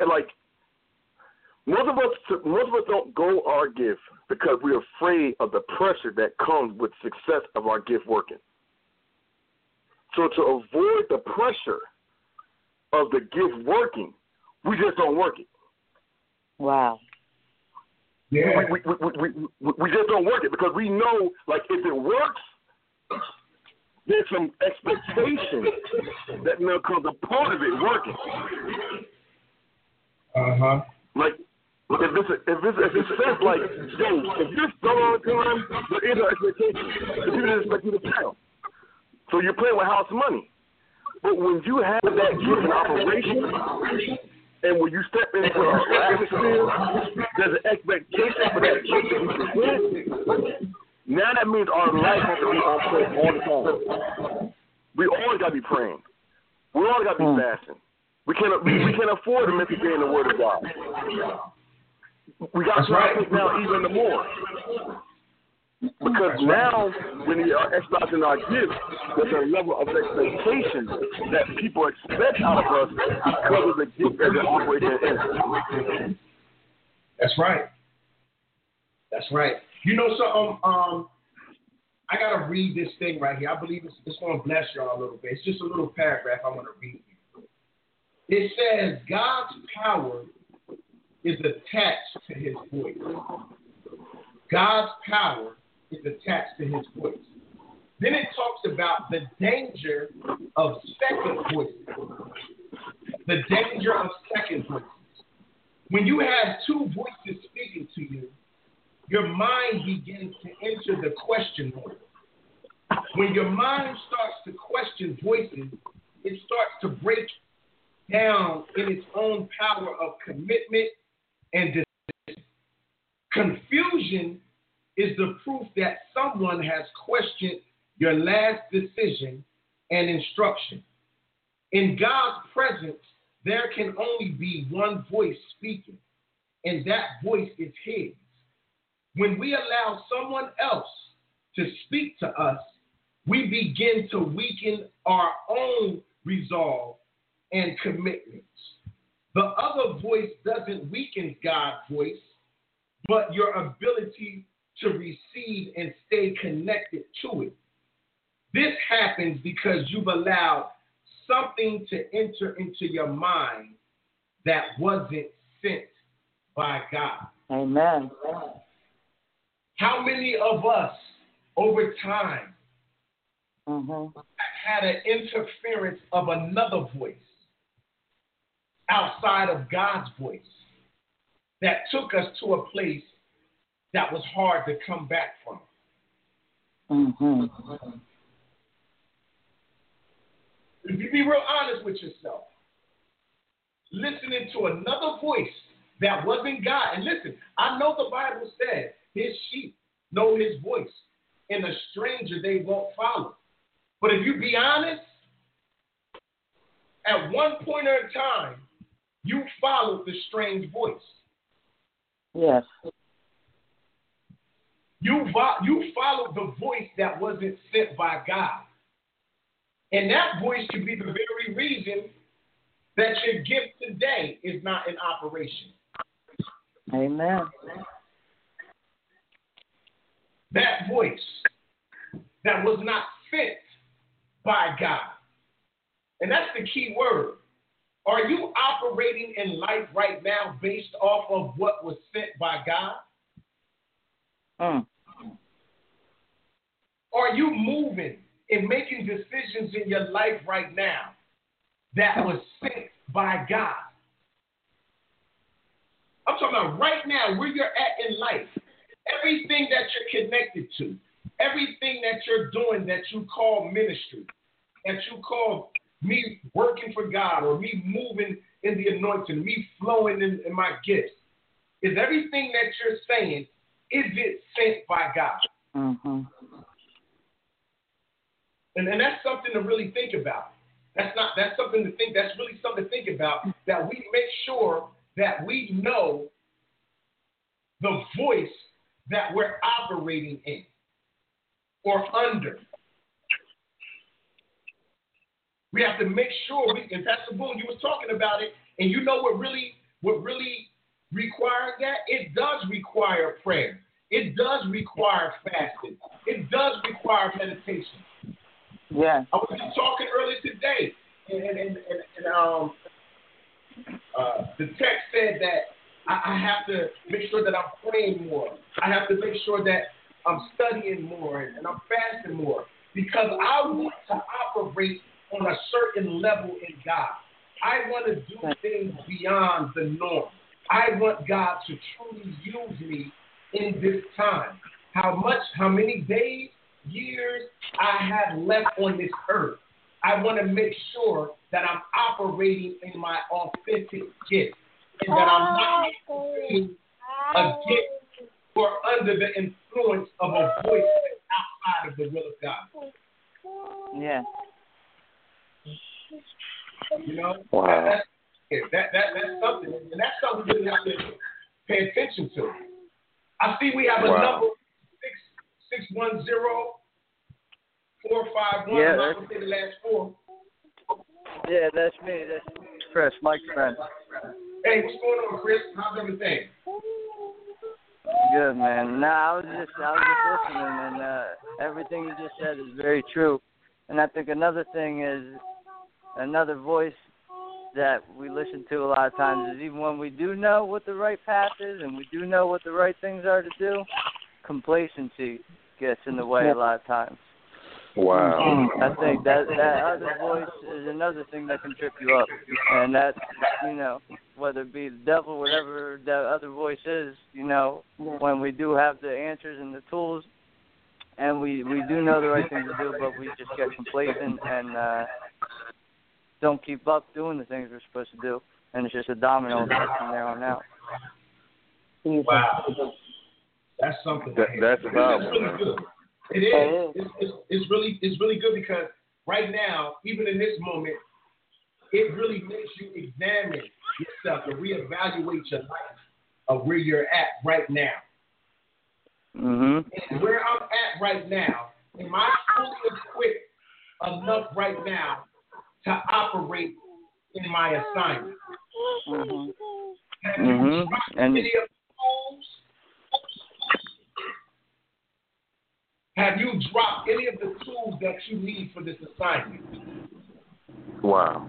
most of us don't go our gift because we're afraid of the pressure that comes with success of our gift working. So to avoid the pressure of the gift working, we just don't work it. Wow. Yeah. We just don't work it because we know, like, if it works, there's some expectation that comes a part of it working. Like, if it says like, yo, if you're still on time, there is no expectation. The people didn't expect you to fail. So you're playing with house money. But when you have that gift in operation, and when you step into an atmosphere, there's an expectation for that gift to be presented. Now that means our life has to be on point all the time. We always got to be praying. We always got to be fasting. We can't afford to miss a day in the Word of God. We got to try to take now even more. Because now, when we are exercising our gifts, there's a level of expectation that people expect out of us because of the gift that they're operating in. That's right. That's right. You know something? I got to read this thing right here. I believe it's going to bless y'all a little bit. It's just a little paragraph I want to read. It says, God's power is attached to his voice. God's power is attached to his voice. Then it talks about the danger of second voices. The danger of second voices. When you have two voices speaking to you, your mind begins to enter the question mode. When your mind starts to question voices, it starts to break down in its own power of commitment and decision. Confusion is the proof that someone has questioned your last decision and instruction. In God's presence, there can only be one voice speaking, and that voice is his. When we allow someone else to speak to us, we begin to weaken our own resolve and commitments. The other voice doesn't weaken God's voice, but your ability to receive and stay connected to it. This happens because you've allowed something to enter into your mind that wasn't sent by God. Amen. How many of us over time Mm-hmm. had an interference of another voice outside of God's voice that took us to a place that was hard to come back from? Mm-hmm. If you be real honest with yourself, listening to another voice that wasn't God, and listen, I know the Bible said his sheep know his voice, and a stranger they won't follow. But if you be honest, at one point in time, you followed the strange voice. Yes. You followed the voice that wasn't sent by God. And that voice could be the very reason that your gift today is not in operation. Amen. That voice that was not sent by God. And that's the key word. Are you operating in life right now based off of what was sent by God? Are you moving and making decisions in your life right now that was sent by God? I'm talking about right now, where you're at in life. Everything that you're connected to, everything that you're doing that you call ministry, that you call me working for God or me moving in the anointing, me flowing in my gifts, is everything that you're saying, is it sent by God? Mm-hmm. And that's something to really think about. That's something to think, that's really something to think about, that we make sure that we know the voice that we're operating in or under. We have to make sure, and Pastor Boone, you was talking about it, and you know what really requires that? It does require prayer. It does require fasting. It does require meditation. Yeah. I was just talking earlier today, and the text said that I have to make sure that I'm praying more. I have to make sure that I'm studying more and I'm fasting more, because I want to operate on a certain level in God. I want to do things beyond the norm. I want God to truly use me in this time. How many days, years I have left on this earth. I want to make sure that I'm operating in my authentic gift, and that I'm not using a gift or under the influence of a voice outside of the will of God. Yeah. You know? Wow. That's something, and that's something we really have to pay attention to. I see we have a number 610-451. Yeah, I'm not going to say the last four. Yeah, that's me. That's Chris, Mike's friend. Hey, what's going on, Chris? How's everything? Good, man. No, I was just listening, and everything you just said is very true. And I think another thing is, another voice that we listen to a lot of times is, even when we do know what the right path is and we do know what the right things are to do, complacency gets in the way a lot of times. Wow. I think that other voice is another thing that can trip you up. And that, whether it be the devil, whatever that other voice is, when we do have the answers and the tools and we do know the right thing to do, but we just get complacent and don't keep up doing the things we're supposed to do. And it's just a domino effect from there on out. Wow. That's something. That's powerful. Really good. It is. It's really good, because right now, even in this moment, it really makes you examine yourself and reevaluate your life of where you're at right now. Mm-hmm. And where I'm at right now am I fully equipped enough right now to operate in my assignment? Have you dropped And any of the tools? Have you dropped any of the tools that you need for this assignment? Wow.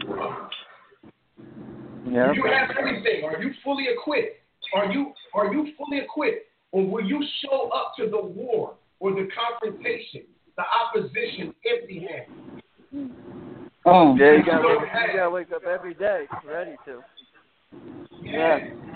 yeah, Do you have everything? Are you fully equipped? Are you fully equipped? Or will you show up to the war or the confrontation, the opposition empty-handed? yeah, you gotta wake up every day ready to. Yeah.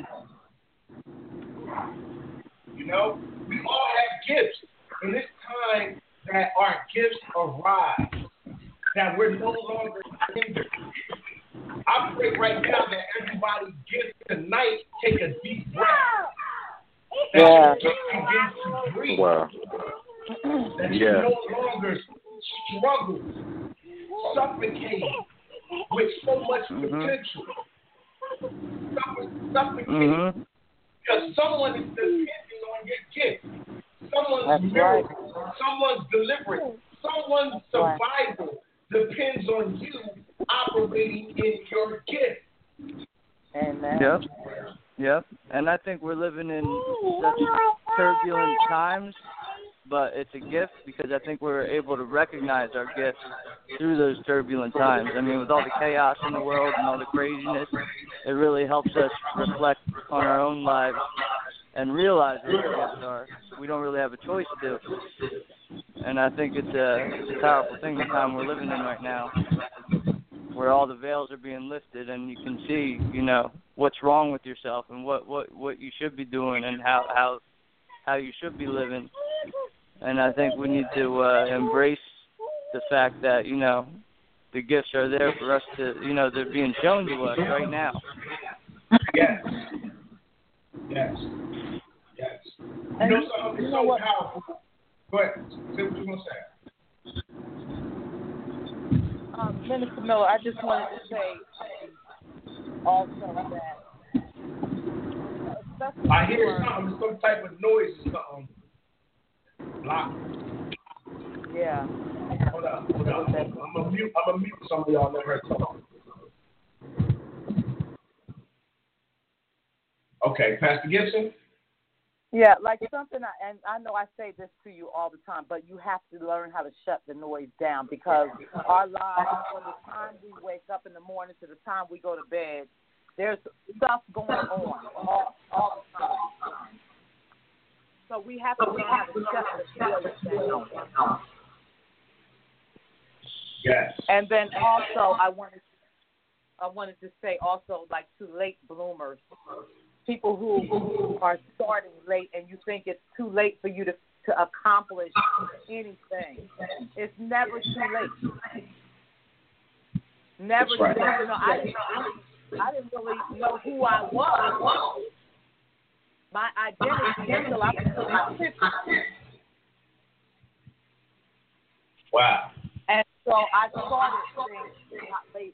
You know, we all have gifts. And it's time that our gifts arise, that we're no longer hindered. I pray right now that everybody's gifts tonight take a deep breath. That your gift begins to breathe. Wow. That you no longer struggle, suffocate with so much potential. Suffocate. Because someone is depending on your gift. Someone's miracle, someone's deliverance, someone's survival depends on you operating in your gift. Amen. Yep. And I think we're living in such turbulent times, but it's a gift because I think we're able to recognize our gifts through those turbulent times. I mean, with all the chaos in the world and all the craziness, it really helps us reflect on our own lives and realize what our gifts are. We don't really have a choice to. And I think it's a powerful thing, the time we're living in right now, where all the veils are being lifted and you can see, what's wrong with yourself and what you should be doing and how you should be living. And I think we need to embrace the fact that, the gifts are there for us to, they're being shown to us right now. Yes. You know something so powerful. Go ahead. Say what you want to say. Minister Miller, I just wanted to say also that I hear something, some type of noise or something. Block. Yeah. Hold up. I'm gonna mute some of y'all. Let her talk. Okay, Pastor Gibson. Yeah, like something, and I know I say this to you all the time, but you have to learn how to shut the noise down because our lives, from the time we wake up in the morning to the time we go to bed, there's stuff going on all the time. So we have to learn how to shut the noise down. Yes. And then also, I wanted to say also, like, to late bloomers, people who are starting late and you think it's too late for you to accomplish anything. It's never too late. Never too late. I didn't really know who I was. My identity until I was 50. Wow. And so I started things not late.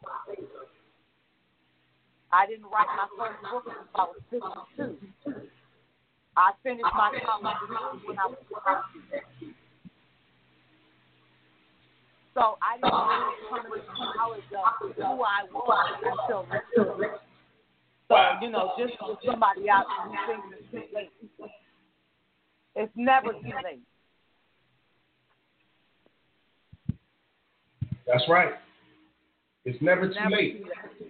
I didn't write my first book until I was 52. I finished my college degree when I was 50. So I didn't really come into knowledge of who I was until recently. So, just for somebody out there who thinks it's too late. It's never too late. That's right. It's never too late.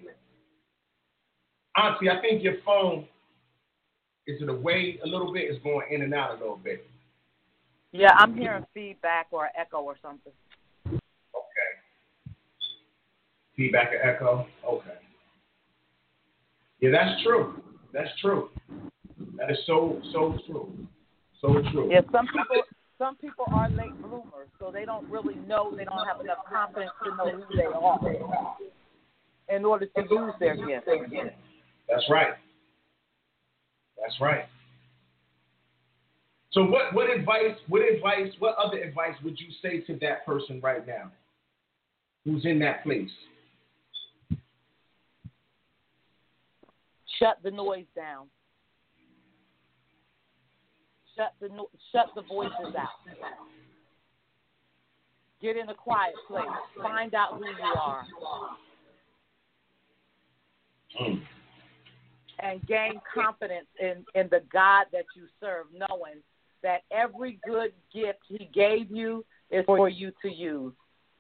Auntie, I think your phone, is it away a little bit? It's going in and out a little bit. Yeah, I'm hearing feedback or echo or something. Okay. Feedback or echo? Okay. Yeah, that's true. That's true. That is so true. So true. Yeah, some people are late bloomers, so they don't really know, they don't have enough confidence to know who they are in order to use their gift. That's right. So what other advice would you say to that person right now who's in that place? Shut the noise down. Shut the voices out. Get in a quiet place. Find out who you are. And gain confidence in the God that you serve, knowing that every good gift he gave you is for you to use.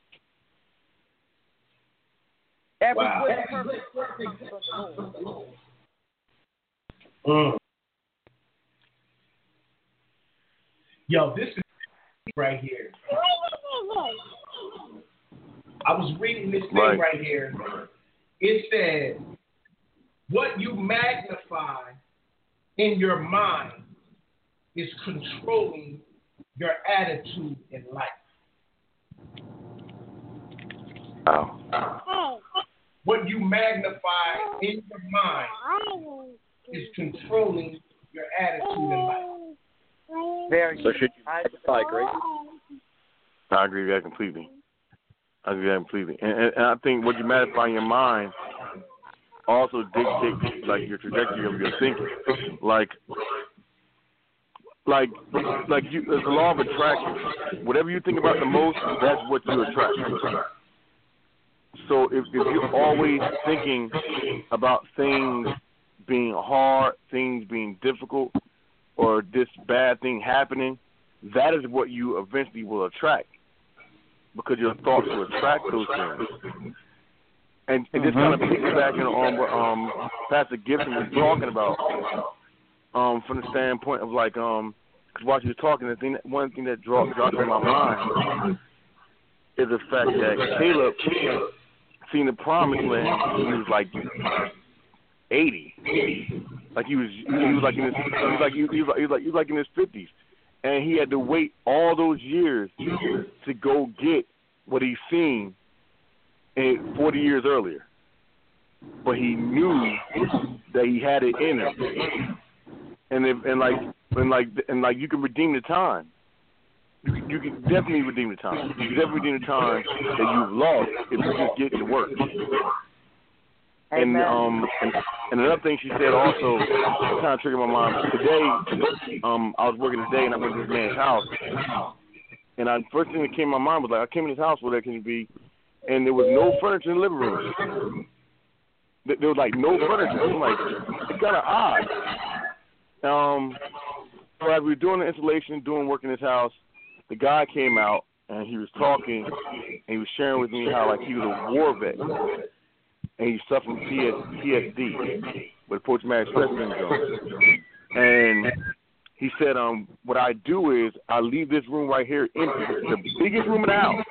Every good and perfect gift is from the Lord. Yo, this is right here. I was reading this thing right here. It said, what you magnify in your mind is controlling your attitude in life. Wow. What you magnify in your mind is controlling your attitude in life. Very So should you magnify great? I agree with that completely. And I think what you magnify in your mind also dictates like your trajectory of your thinking. Like you, there's a law of attraction. Whatever you think about the most, that's what you attract. So if you're always thinking about things being hard, things being difficult, or this bad thing happening, that is what you eventually will attract, because your thoughts will attract those things. And just kind of piggybacking on what Pastor Gibson was talking about, from the standpoint of like, because while she was talking, one thing that dropped in my mind is the fact that Caleb seen the promised land when he was like 80, like he was like in his 50s, and he had to wait all those years to go get what he seen 40 years earlier. But he knew that he had it in him, and you can redeem the time. You can definitely redeem the time. You can definitely redeem the time that you've lost if you just get to work. And another thing she said also kind of triggered my mind. Today, I was working today and I went to this man's house. And the first thing that came to my mind was like, I came in his house, where there can be, and there was no furniture in the living room. There was like no furniture. I'm like, it's kind of odd. So as we were doing the installation, doing work in his house, the guy came out and he was talking and he was sharing with me how like he was a war vet and he suffered from PTSD, with post-traumatic stress syndrome. And he said, what I do is I leave this room right here empty. It's the biggest room in the house.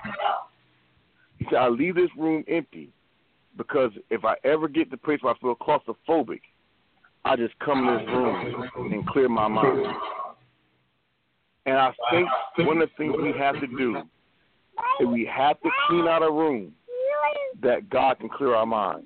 He said, I leave this room empty because if I ever get to the place where I feel claustrophobic, I just come in this room and clear my mind. And I think one of the things we have to do is we have to clean out a room that God can clear our minds.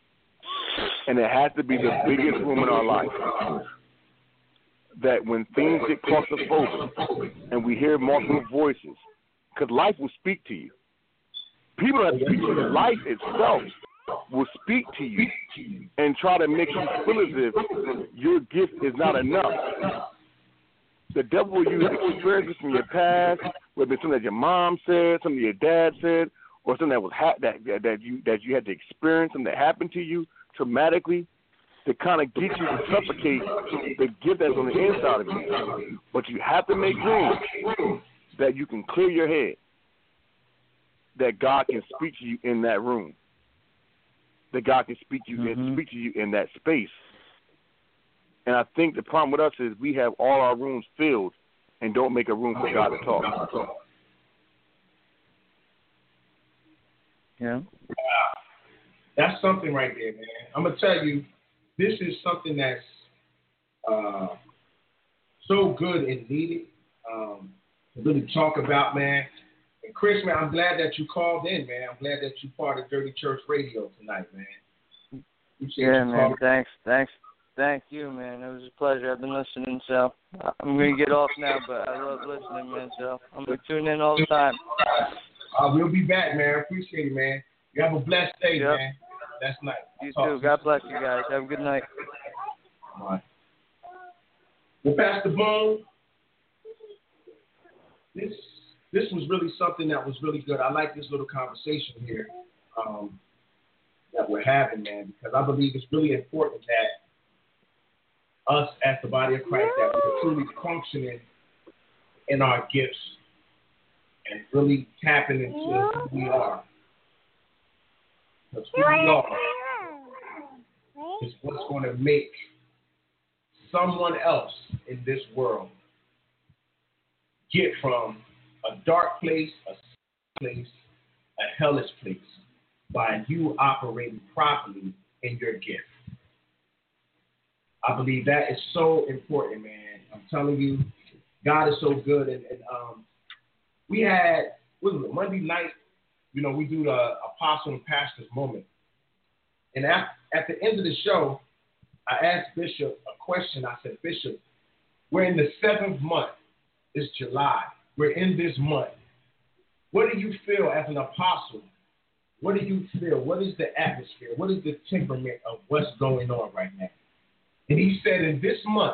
And it has to be the biggest room in our life. That when things get claustrophobic and we hear multiple voices, because life will speak to you. People don't have to speak to you. Life itself will speak to you and try to make you feel as if your gift is not enough. The devil will use experiences from your past, whether it's something that your mom said, something your dad said, or something that was that you had to experience, something that happened to you traumatically, to kind of get you to suffocate the gift that's on the inside of you. But you have to make room that you can clear your head, that God can speak to you in that room, that God can speak to you in that space. And I think the problem with us is we have all our rooms filled and don't make a room for God to talk. Yeah. That's something right there, man. I'm going to tell you, this is something that's so good and needed to really talk about, man. And Chris, man, I'm glad that you called in, man. I'm glad that you're part of Dirty Church Radio tonight, man. Yeah, man. Thank you, man. It was a pleasure. I've been listening, so I'm going to get off now, but I love listening, man, so I'm going to tune in all the time. We'll be back, man. Appreciate it, man. You have a blessed day, man. That's nice. You too. God bless you guys. Have a good night. All right. Well, Pastor Boone, this this was really something that was really good. I like this little conversation here that we're having, man, because I believe it's really important that us as the body of Christ, that we're truly functioning in our gifts and really tapping into who we are. Because who we are is what's going to make someone else in this world get from a dark place, a place, a hellish place, by you operating properly in your gift. I believe that is so important, man. I'm telling you, God is so good. And we had, what was it, Monday night, you know, we do the Apostle and Pastor's Moment. And at the end of the show, I asked Bishop a question. I said, Bishop, we're in the 7th month. It's July. We're in this month. What do you feel as an apostle? What do you feel? What is the atmosphere? What is the temperament of what's going on right now? And he said in this month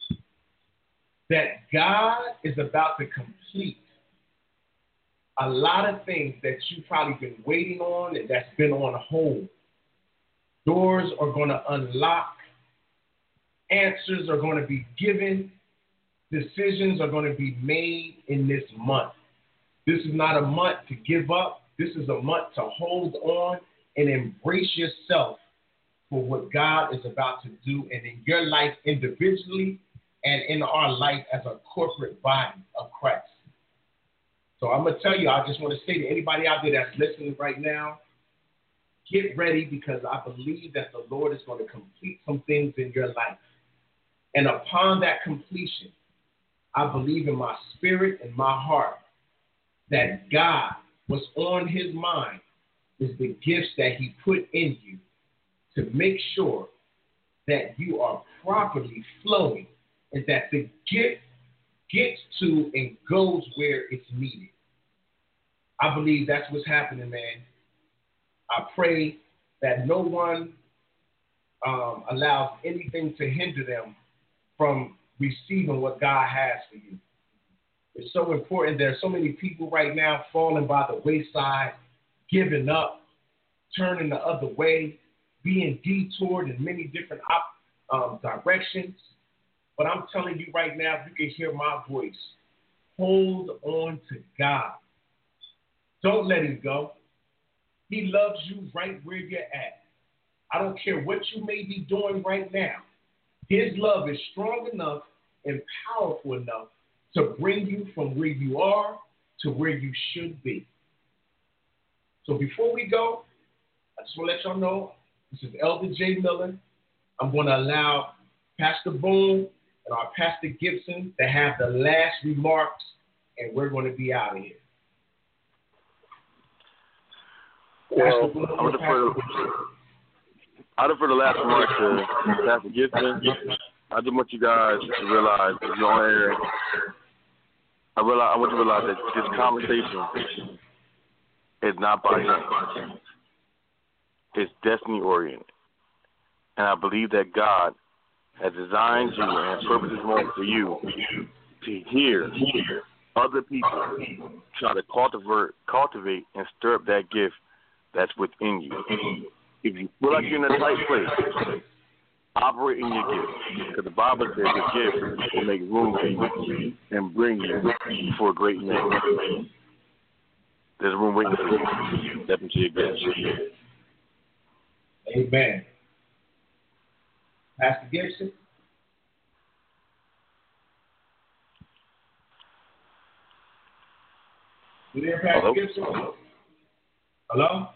that God is about to complete a lot of things that you've probably been waiting on and that's been on hold. Doors are going to unlock. Answers are going to be given. Decisions are going to be made in this month. This is not a month to give up. This is a month to hold on and embrace yourself for what God is about to do and in your life individually and in our life as a corporate body of Christ. So I'm going to tell you, I just want to say to anybody out there that's listening right now, get ready because I believe that the Lord is going to complete some things in your life. And upon that completion, I believe in my spirit and my heart that God, what's on his mind is the gifts that he put in you to make sure that you are properly flowing and that the gift gets to and goes where it's needed. I believe that's what's happening, man. I pray that no one allows anything to hinder them from receiving what God has for you. It's so important. There are so many people right now falling by the wayside, giving up, turning the other way, being detoured in many different directions. But I'm telling you right now, if you can hear my voice, hold on to God. Don't let him go. He loves you right where you're at. I don't care what you may be doing right now. His love is strong enough and powerful enough to bring you from where you are to where you should be. So before we go, I just want to let y'all know, this is Elder J. Miller. I'm going to allow Pastor Boone and our Pastor Gibson to have the last remarks, and we're going to be out of here. Well, I'll defer the last remarks to Pastor Gibson. I just want you guys to realize that you're on air. I want you to realize that this conversation is not by chance. It's destiny oriented. And I believe that God has designed you and has purposed this moment for you to hear other people try to cultivate and stir up that gift that's within you. If you feel like you're in a tight place, operate in your gift. Because the Bible says your gift will make room for you and bring you for a great name. There's room waiting for you. Step into your gift. Amen. Pastor Gibson. You there, Pastor Hello? Gibson? Hello?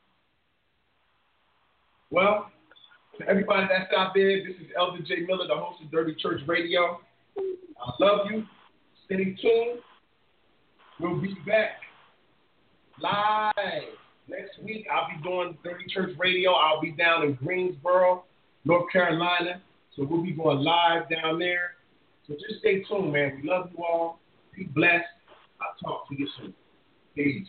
Well, to everybody that's out there, this is Elder J. Miller, the host of Dirty Church Radio. I love you. Stay tuned. We'll be back live next week. I'll be doing Dirty Church Radio. I'll be down in Greensboro, North Carolina. So we'll be going live down there. So just stay tuned, man. We love you all. Be blessed. I'll talk to you soon. Peace.